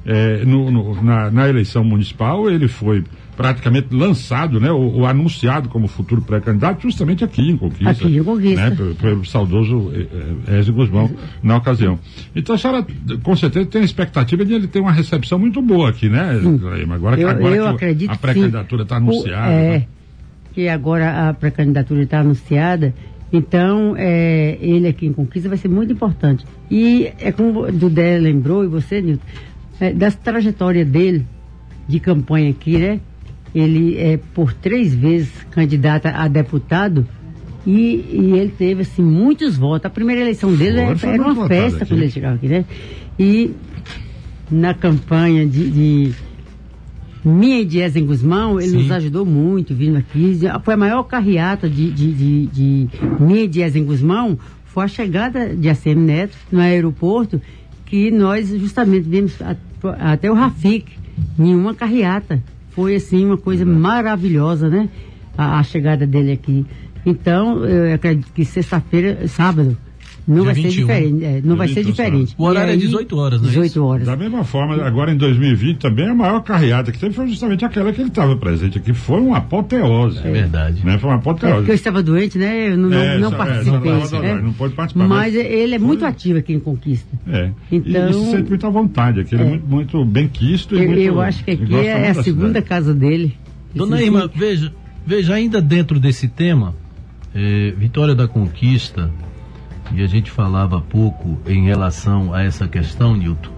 na eleição municipal, ele foi praticamente lançado, né, ou anunciado como futuro pré-candidato justamente aqui em Conquista. Aqui em Conquista. Né, pelo saudoso Ézio Guzmão, na ocasião. Então a senhora, com certeza, tem a expectativa de ele ter uma recepção muito boa aqui, né? Agora que a pré-candidatura está anunciada. Que agora a pré-candidatura está anunciada, então ele aqui em Conquista vai ser muito importante. E como o Dudé lembrou, e você, Nilton, da trajetória dele de campanha aqui, né? Ele é por 3 vezes candidato a deputado e ele teve, assim, muitos votos. A primeira eleição dele era uma festa quando ele chegava aqui, né? E na campanha de minha e de Ézio Guzmão, ele nos ajudou muito vindo aqui. Foi a maior carreata de minha e de Ézio Guzmão, foi a chegada de Assemineto no aeroporto, que nós justamente vimos até o Rafik em uma carreata. Foi assim uma coisa maravilhosa, né? A chegada dele aqui. Então, eu acredito que sábado, não vai ser diferente. Não vai ser diferente. O horário é 18 horas, né? 18 horas. Da mesma forma, agora em 2020 também a maior carreata que teve foi justamente aquela que ele estava presente aqui. Foi uma apoteose. É verdade. Né? Foi uma apoteose. Porque eu estava doente, né? Eu não participei. Não pode participar. Mas ele é muito ativo aqui em Conquista. Então, e se sente muito à vontade aqui. Ele é muito bem quisto. Eu acho que aqui é a segunda casa dele. Dona Irma, veja, ainda dentro desse tema, Vitória da Conquista, e a gente falava há pouco em relação a essa questão, Nilton,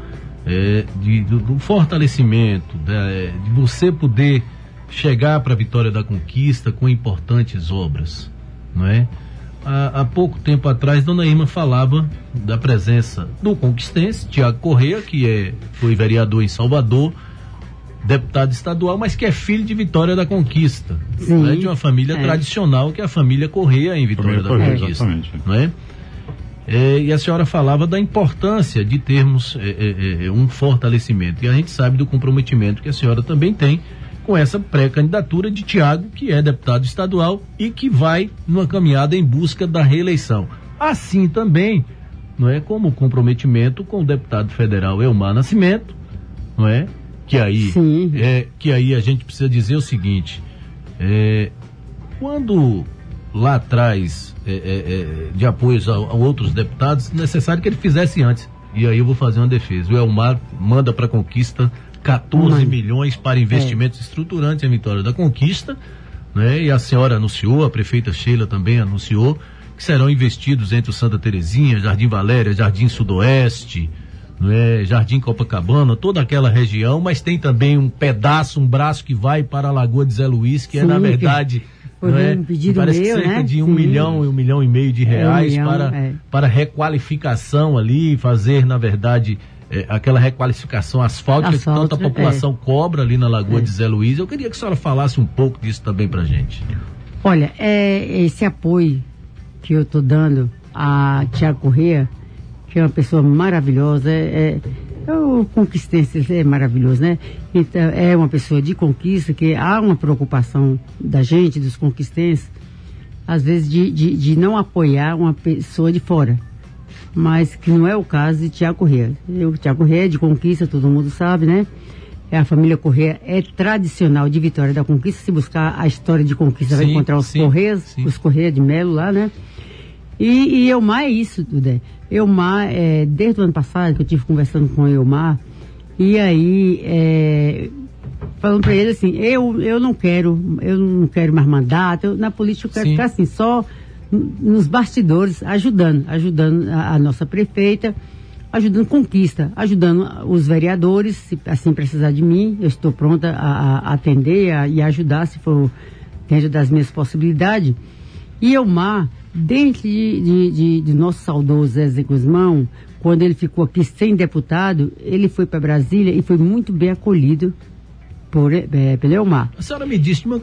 do fortalecimento, de você poder chegar para a Vitória da Conquista com importantes obras, não é? Há pouco tempo atrás, Dona Irma falava da presença do conquistense, Tiago Corrêa, que foi vereador em Salvador, deputado estadual, mas que é filho de Vitória da Conquista, né? De uma família tradicional, que é a família Corrêa em Vitória da Conquista, não é? E a senhora falava da importância de termos um fortalecimento, e a gente sabe do comprometimento que a senhora também tem com essa pré-candidatura de Tiago, que é deputado estadual e que vai numa caminhada em busca da reeleição. Assim também, não é, como comprometimento com o deputado federal Elmar Nascimento, não é? Que aí a gente precisa dizer o seguinte, quando lá atrás de apoios a outros deputados, necessário que ele fizesse antes. E aí eu vou fazer uma defesa. O Elmar manda para a Conquista 14 milhões para investimentos estruturantes em Vitória da Conquista, né? E a senhora anunciou, a prefeita Sheila também anunciou, que serão investidos entre o Santa Terezinha, Jardim Valéria, Jardim Sudoeste, né? Jardim Copacabana, toda aquela região, mas tem também um braço que vai para a Lagoa de Zé Luiz, que na verdade... Um pedido parece meu, que cerca né? de 1 milhão e 1,5 milhão de reais para requalificação ali, fazer, na verdade, aquela requalificação asfáltica que tanta população cobra ali na Lagoa de Zé Luiz. Eu queria que a senhora falasse um pouco disso também pra gente. Olha, esse apoio que eu estou dando a Tiago Corrêa, que é uma pessoa maravilhosa, o conquistense é maravilhoso, né? Então, é uma pessoa de conquista, que há uma preocupação da gente, dos conquistenses, às vezes de não apoiar uma pessoa de fora, mas que não é o caso de Tiago Corrêa. Tiago Corrêa é de Conquista, todo mundo sabe, né? A família Corrêa é tradicional de Vitória da Conquista. Se buscar a história de Conquista, vai encontrar os Corrêas, os Corrêa de Melo lá, né? E Elmar é isso, Dudé. Elmar, desde o ano passado que eu estive conversando com o Elmar, e aí falando para ele assim, eu não quero mais mandato, na política eu quero ficar assim, só nos bastidores, ajudando a nossa prefeita, ajudando conquista, ajudando os vereadores, se assim precisar de mim, eu estou pronta a atender e ajudar, se for dentro das minhas possibilidades. E Elmar, desde de nosso saudoso Zé Guzmão, quando ele ficou aqui sem deputado, ele foi para Brasília e foi muito bem acolhido pelo Elmar. A senhora me disse, eu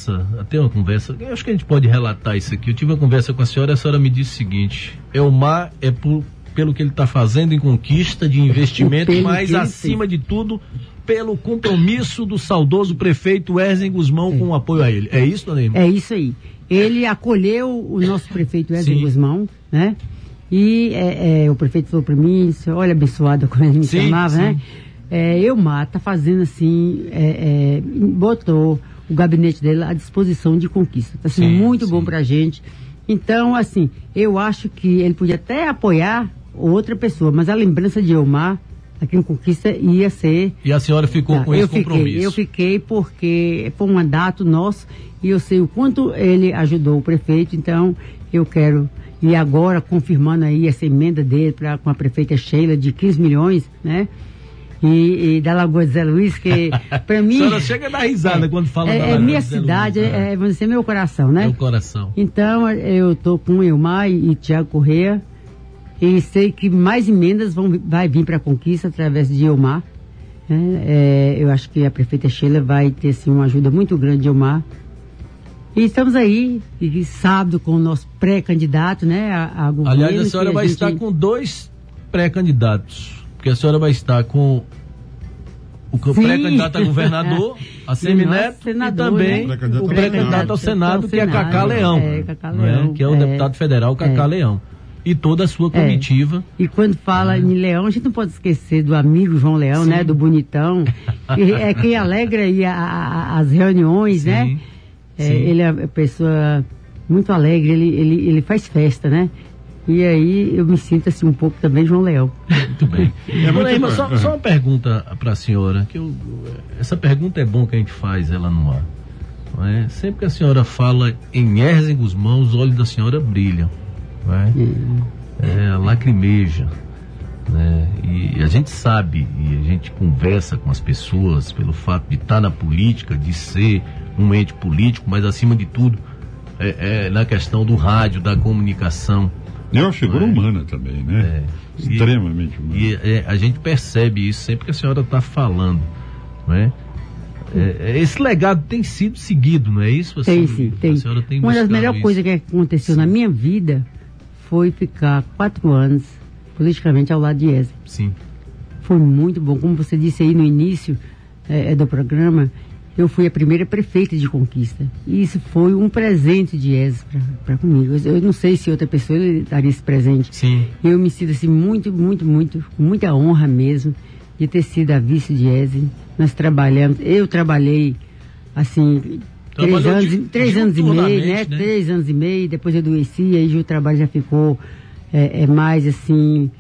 acho que a gente pode relatar isso aqui. Eu tive uma conversa com a senhora me disse o seguinte: Elmar pelo que ele está fazendo em conquista de investimento, mas acima de tudo, pelo compromisso do saudoso prefeito Wesley Guzmão com o apoio a ele. É isso, dona Irma? É isso aí. Ele acolheu o nosso prefeito Wesley Guzmão, né? E o prefeito falou para mim, olha, abençoada, como ele me chamava, né? Elmar está fazendo assim, botou o gabinete dele à disposição de conquista. Está sendo muito bom para a gente. Então, assim, eu acho que ele podia até apoiar outra pessoa, mas a lembrança de Elmar aqui em Conquista ia ser... E a senhora ficou com esse compromisso? Eu fiquei porque foi um mandato nosso e eu sei o quanto ele ajudou o prefeito, então eu quero... E agora, confirmando aí essa emenda dele com a prefeita Sheila de 15 milhões, né? E da Lagoa de Zé Luiz, que para mim... A senhora chega a dar risada quando fala da Lagoa minha de Zé cidade, Luiz, vamos dizer, meu coração, né? Meu coração. Então, eu tô com o Elmar e Tiago Corrêa, e sei que mais emendas vai vir para a Conquista através de Elmar. Eu acho que a prefeita Sheila vai ter, assim, uma ajuda muito grande de Elmar. E estamos aí, e sábado, com o nosso pré-candidato, né? A governo. Aliás, a senhora vai estar com 2 pré-candidatos. Porque a senhora vai estar com o pré-candidato a governador, a Semineto, senador, e também o pré-candidato ao Senado, que é Cacá Leão, que é o deputado federal Cacá Leão. E toda a sua comitiva. E quando fala em Leão, a gente não pode esquecer do amigo João Leão, né? Do bonitão. Que é quem alegra aí as reuniões, né? Ele é uma pessoa muito alegre, ele faz festa, né? E aí eu me sinto assim um pouco também João Leão. Muito bem. Só uma pergunta para a senhora, essa pergunta é bom que a gente faz ela no ar. Não é? Sempre que a senhora fala em Wesley Guzmão, os olhos da senhora brilham. Não é? Lacrimeja. Né? E a gente sabe, e a gente conversa com as pessoas pelo fato de estar na política, de ser um ente político, mas acima de tudo na questão do rádio, da comunicação. É uma figura humana também, né? Extremamente humana. E a gente percebe isso sempre que a senhora está falando, não é? Esse legado tem sido seguido, não é isso? Assim, tem. A senhora tem uma das melhores coisas que aconteceu na minha vida foi ficar 4 anos politicamente ao lado de Wesley. Sim. Foi muito bom. Como você disse aí no início do programa, eu fui a primeira prefeita de Conquista. E isso foi um presente de Wesley para comigo. Eu não sei se outra pessoa daria esse presente. Sim. Eu me sinto assim muito, muito, muito, com muita honra mesmo de ter sido a vice de Wesley. Nós trabalhamos, eu trabalhei assim 3 anos e meio, né? 3 anos e meio, depois eu adoeci, aí o trabalho já ficou mais assim,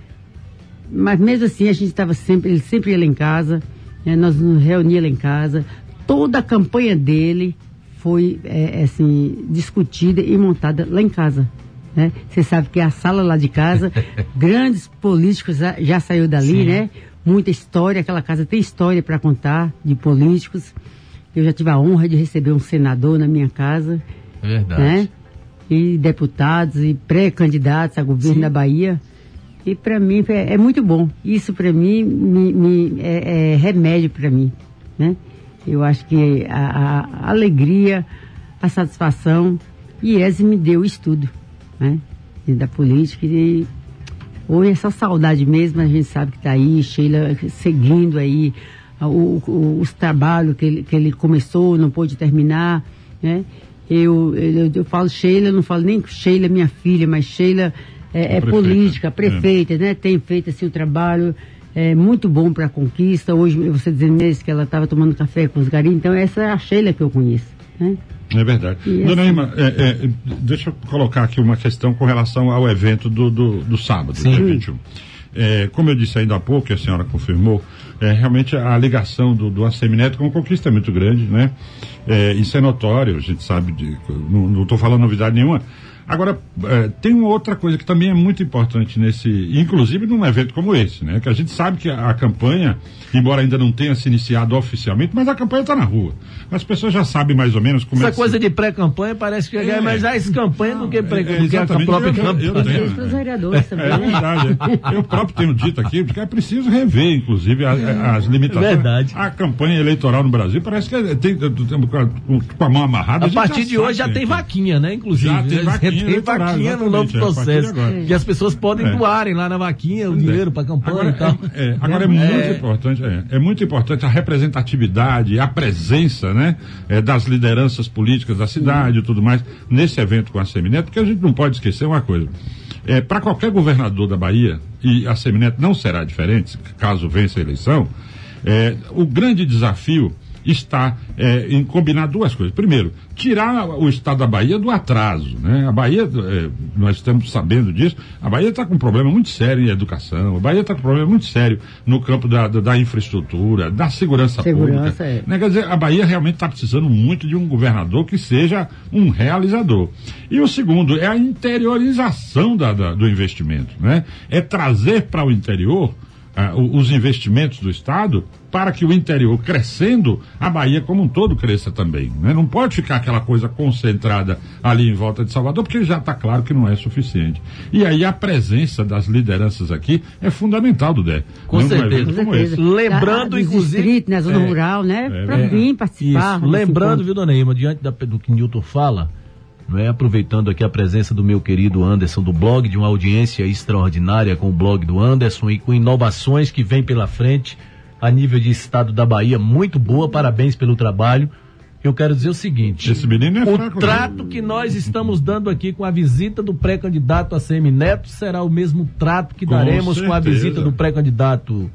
mas mesmo assim a gente estava sempre, ele sempre ia lá em casa, nós nos reuníamos lá em casa, toda a campanha dele foi assim, discutida e montada lá em casa. Você sabe que a sala lá de casa, grandes políticos já saiu dali, né? Muita história, aquela casa tem história para contar de políticos. Eu já tive a honra de receber um senador na minha casa. Verdade. Né? E deputados e pré-candidatos a governo da Bahia. E para mim é muito bom. Isso para mim é remédio para mim, né? Eu acho que a alegria, a satisfação, e Wesley me deu isso tudo, né? Da política, e hoje é só saudade mesmo, a gente sabe que está aí, Sheila seguindo aí os trabalhos que ele começou, não pôde terminar, né? Eu falo Sheila, eu não falo nem Sheila minha filha, mas Sheila é política, prefeita, né? Tem feito assim o trabalho muito bom para a Conquista. Hoje você dizendo mesmo que ela estava tomando café com os garis, então essa é a Sheila que eu conheço, né? É verdade. Dona Irma, deixa eu colocar aqui uma questão com relação ao evento do sábado, dia 21. Como eu disse ainda há pouco, a senhora confirmou, realmente a ligação do Assemineto com a Conquista é muito grande, né? Isso é notório, a gente sabe, não estou falando novidade nenhuma. Agora, tem uma outra coisa que também é muito importante inclusive num evento como esse, né? Que a gente sabe que a campanha, embora ainda não tenha se iniciado oficialmente, mas a campanha está na rua. As pessoas já sabem mais ou menos como essa coisa de pré-campanha parece que é mais campanha do que a própria campanha. Os vereadores também. É verdade. Eu próprio tenho dito aqui, porque é preciso rever, inclusive, as limitações. Verdade. A campanha eleitoral no Brasil parece que tem com a mão amarrada. A partir de hoje já tem vaquinha, né? Inclusive. Já tem vaquinha. Tem vaquinha no novo processo. E as pessoas podem doarem lá na vaquinha o dinheiro para a campanha e tal. Agora é muito importante a representatividade, a presença, né, das lideranças políticas da cidade e tudo mais nesse evento com a Assemineto, porque a gente não pode esquecer uma coisa. Para qualquer governador da Bahia, e a Assemineto não será diferente, caso vença a eleição, o grande desafio está em combinar duas coisas. Primeiro, tirar o estado da Bahia do atraso, né? A Bahia, nós estamos sabendo disso, a Bahia está com um problema muito sério em educação, a Bahia está com um problema muito sério no campo da infraestrutura, da segurança pública. Né? Quer dizer, a Bahia realmente está precisando muito de um governador que seja um realizador. E o segundo é a interiorização do investimento, né? É trazer para o interior os investimentos do Estado para que o interior crescendo, a Bahia como um todo cresça também, né? Não pode ficar aquela coisa concentrada ali em volta de Salvador, porque já está claro que não é suficiente. E aí a presença das lideranças aqui é fundamental, Dudé. Com certeza. Lembrando, inclusive... distrito, na zona rural, né? Para vir participar. Lembrando, viu, Dona Irma, diante do que Nilton fala, aproveitando aqui a presença do meu querido Anderson do blog, de uma audiência extraordinária com o blog do Anderson e com inovações que vem pela frente a nível de estado da Bahia, muito boa, parabéns pelo trabalho. Eu quero dizer o seguinte, esse menino o trato que nós estamos dando aqui com a visita do pré-candidato Assemineto será o mesmo trato que daremos com a visita do pré-candidato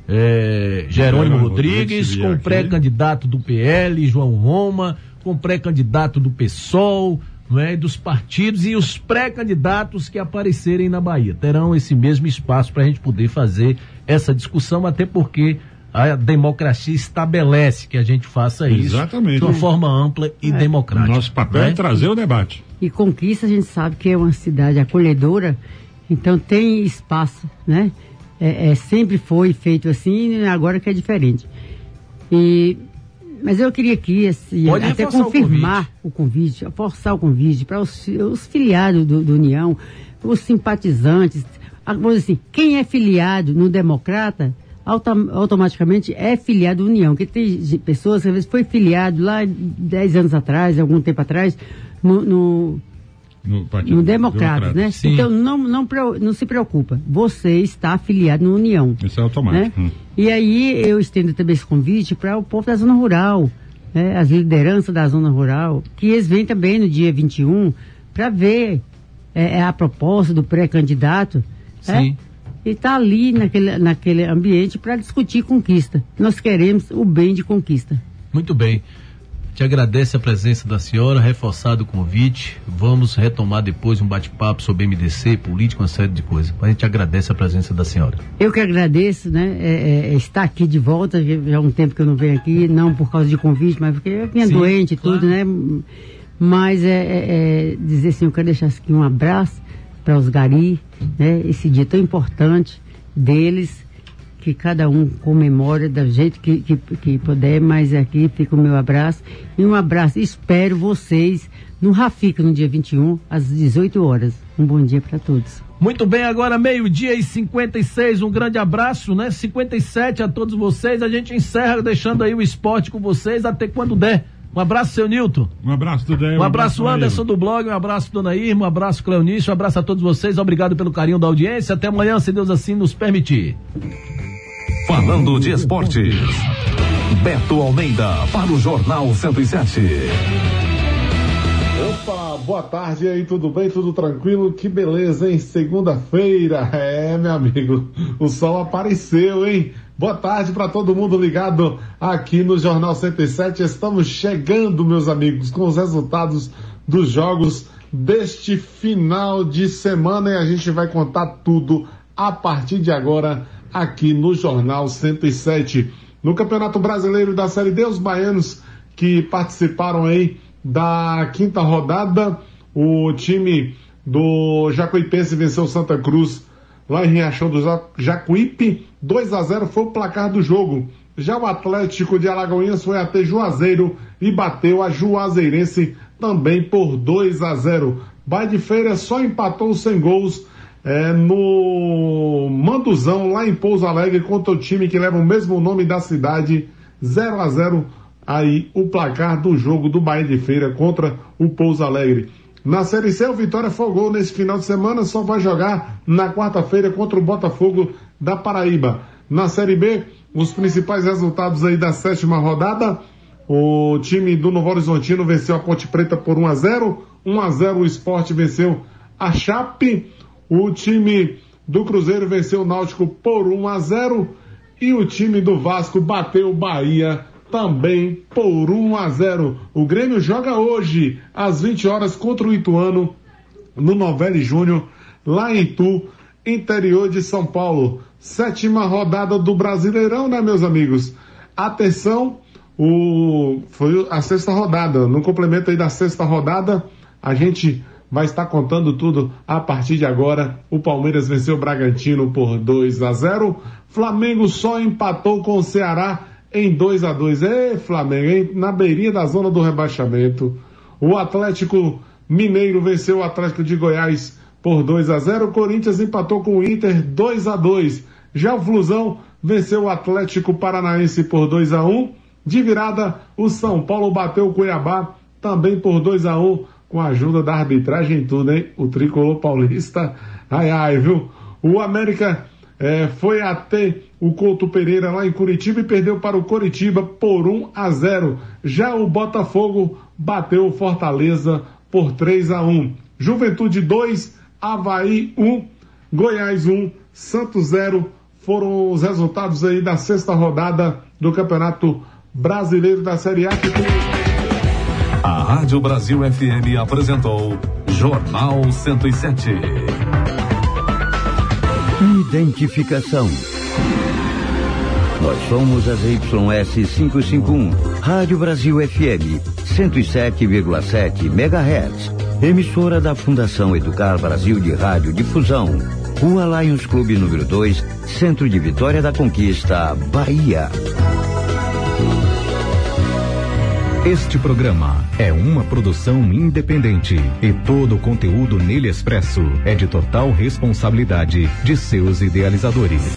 Jerônimo Rodrigues, com o pré-candidato do PL, João Roma, com o pré-candidato do PSOL, dos partidos e os pré-candidatos que aparecerem na Bahia. Terão esse mesmo espaço para a gente poder fazer essa discussão, até porque a democracia estabelece que a gente faça isso de uma forma ampla e democrática. Nosso papel é trazer o debate. E Conquista, a gente sabe que é uma cidade acolhedora, então tem espaço, né? Sempre foi feito assim, agora que é diferente. Mas eu queria aqui, assim, até confirmar o convite, forçar o convite para os filiados do União, os simpatizantes. Assim, quem é filiado no Democrata, automaticamente é filiado à União. Que tem pessoas que às vezes foi filiado lá 10 anos atrás, algum tempo atrás, no Democratas, né? Sim. Então não se preocupa, você está afiliado na União. Isso é automático. Né? E aí eu estendo também esse convite para o povo da zona rural, né? As lideranças da zona rural, que eles vêm também no dia 21 para ver a proposta do pré-candidato. Sim. E está ali naquele ambiente para discutir Conquista. Nós queremos o bem de Conquista. Muito bem. Te agradece a presença da senhora, reforçado o convite. Vamos retomar depois um bate-papo sobre MDC, política, uma série de coisas. A gente agradece a presença da senhora. Eu que agradeço, né? Estar aqui de volta, já há um tempo que eu não venho aqui, não por causa de convite, mas porque eu vinha doente e tudo, né? Mas dizer assim, eu quero deixar aqui um abraço para os Gari, né? Esse dia tão importante deles, que cada um comemora do jeito que puder, mas aqui fica o meu abraço. E um abraço, espero vocês no Rafica, no dia 21, às 18 horas. Um bom dia para todos. Muito bem, agora 12:56, um grande abraço, né? 57 a todos vocês, a gente encerra deixando aí o esporte com vocês até quando der. Um abraço, seu Nilton. Um abraço, Dudé. Um abraço, Anderson do blog, um abraço, dona Irma, um abraço, Cleonício, um abraço a todos vocês, obrigado pelo carinho da audiência, até amanhã, se Deus assim nos permitir. Falando de esportes, Beto Almeida para o Jornal 107. Opa, boa tarde aí, tudo bem, tudo tranquilo? Que beleza, hein? Segunda-feira, meu amigo, o sol apareceu, hein? Boa tarde para todo mundo ligado aqui no Jornal 107. Estamos chegando, meus amigos, com os resultados dos jogos deste final de semana e a gente vai contar tudo a partir de agora aqui no Jornal 107. No Campeonato Brasileiro da Série D, os baianos que participaram aí da quinta rodada, o time do Jacuipense venceu o Santa Cruz lá em Riachão do Jacuípe, 2-0 foi o placar do jogo. Já o Atlético de Alagoinhas foi até Juazeiro e bateu a Juazeirense também por 2-0. Bahia de Feira só empatou sem gols no Manduzão, lá em Pouso Alegre, contra o time que leva o mesmo nome da cidade, 0-0 aí o placar do jogo do Bahia de Feira contra o Pouso Alegre. Na Série C, o Vitória folgou nesse final de semana, só vai jogar na quarta-feira contra o Botafogo da Paraíba. Na Série B, os principais resultados aí da 7ª rodada, o time do Novo Horizontino venceu a Ponte Preta por 1-0, 1-0 o Sport venceu a Chape, o time do Cruzeiro venceu o Náutico por 1-0 e o time do Vasco bateu o Bahia também por 1-0. O Grêmio joga hoje, às 20 horas, contra o Ituano, no Novelli Júnior, lá em Itu, interior de São Paulo. 7ª rodada do Brasileirão, né, meus amigos? Atenção, foi a 6ª rodada. No complemento aí da 6ª rodada, a gente vai estar contando tudo a partir de agora. O Palmeiras venceu o Bragantino por 2-0. Flamengo só empatou com o Ceará em 2-2. Flamengo, hein? Na beirinha da zona do rebaixamento. O Atlético Mineiro venceu o Atlético de Goiás por 2-0. O Corinthians empatou com o Inter 2-2. Já o Flusão venceu o Atlético Paranaense por 2-1. De virada, o São Paulo bateu o Cuiabá também por 2-1, com a ajuda da arbitragem e tudo, hein? O tricolor paulista, viu? O América foi até o Couto Pereira lá em Curitiba e perdeu para o Coritiba por 1-0. Já o Botafogo bateu o Fortaleza por 3-1. Juventude 2, Avaí 1, Goiás 1, Santos 0. Foram os resultados aí da 6ª rodada do Campeonato Brasileiro da Série A. A Rádio Brasil FM apresentou Jornal 107. Identificação. Nós somos a ZYS 551, Rádio Brasil FM, 107,7 MHz. Emissora da Fundação Educar Brasil de Rádio Difusão. Rua Lions Clube número 2, Centro de Vitória da Conquista, Bahia. Este programa é uma produção independente e todo o conteúdo nele expresso é de total responsabilidade de seus idealizadores.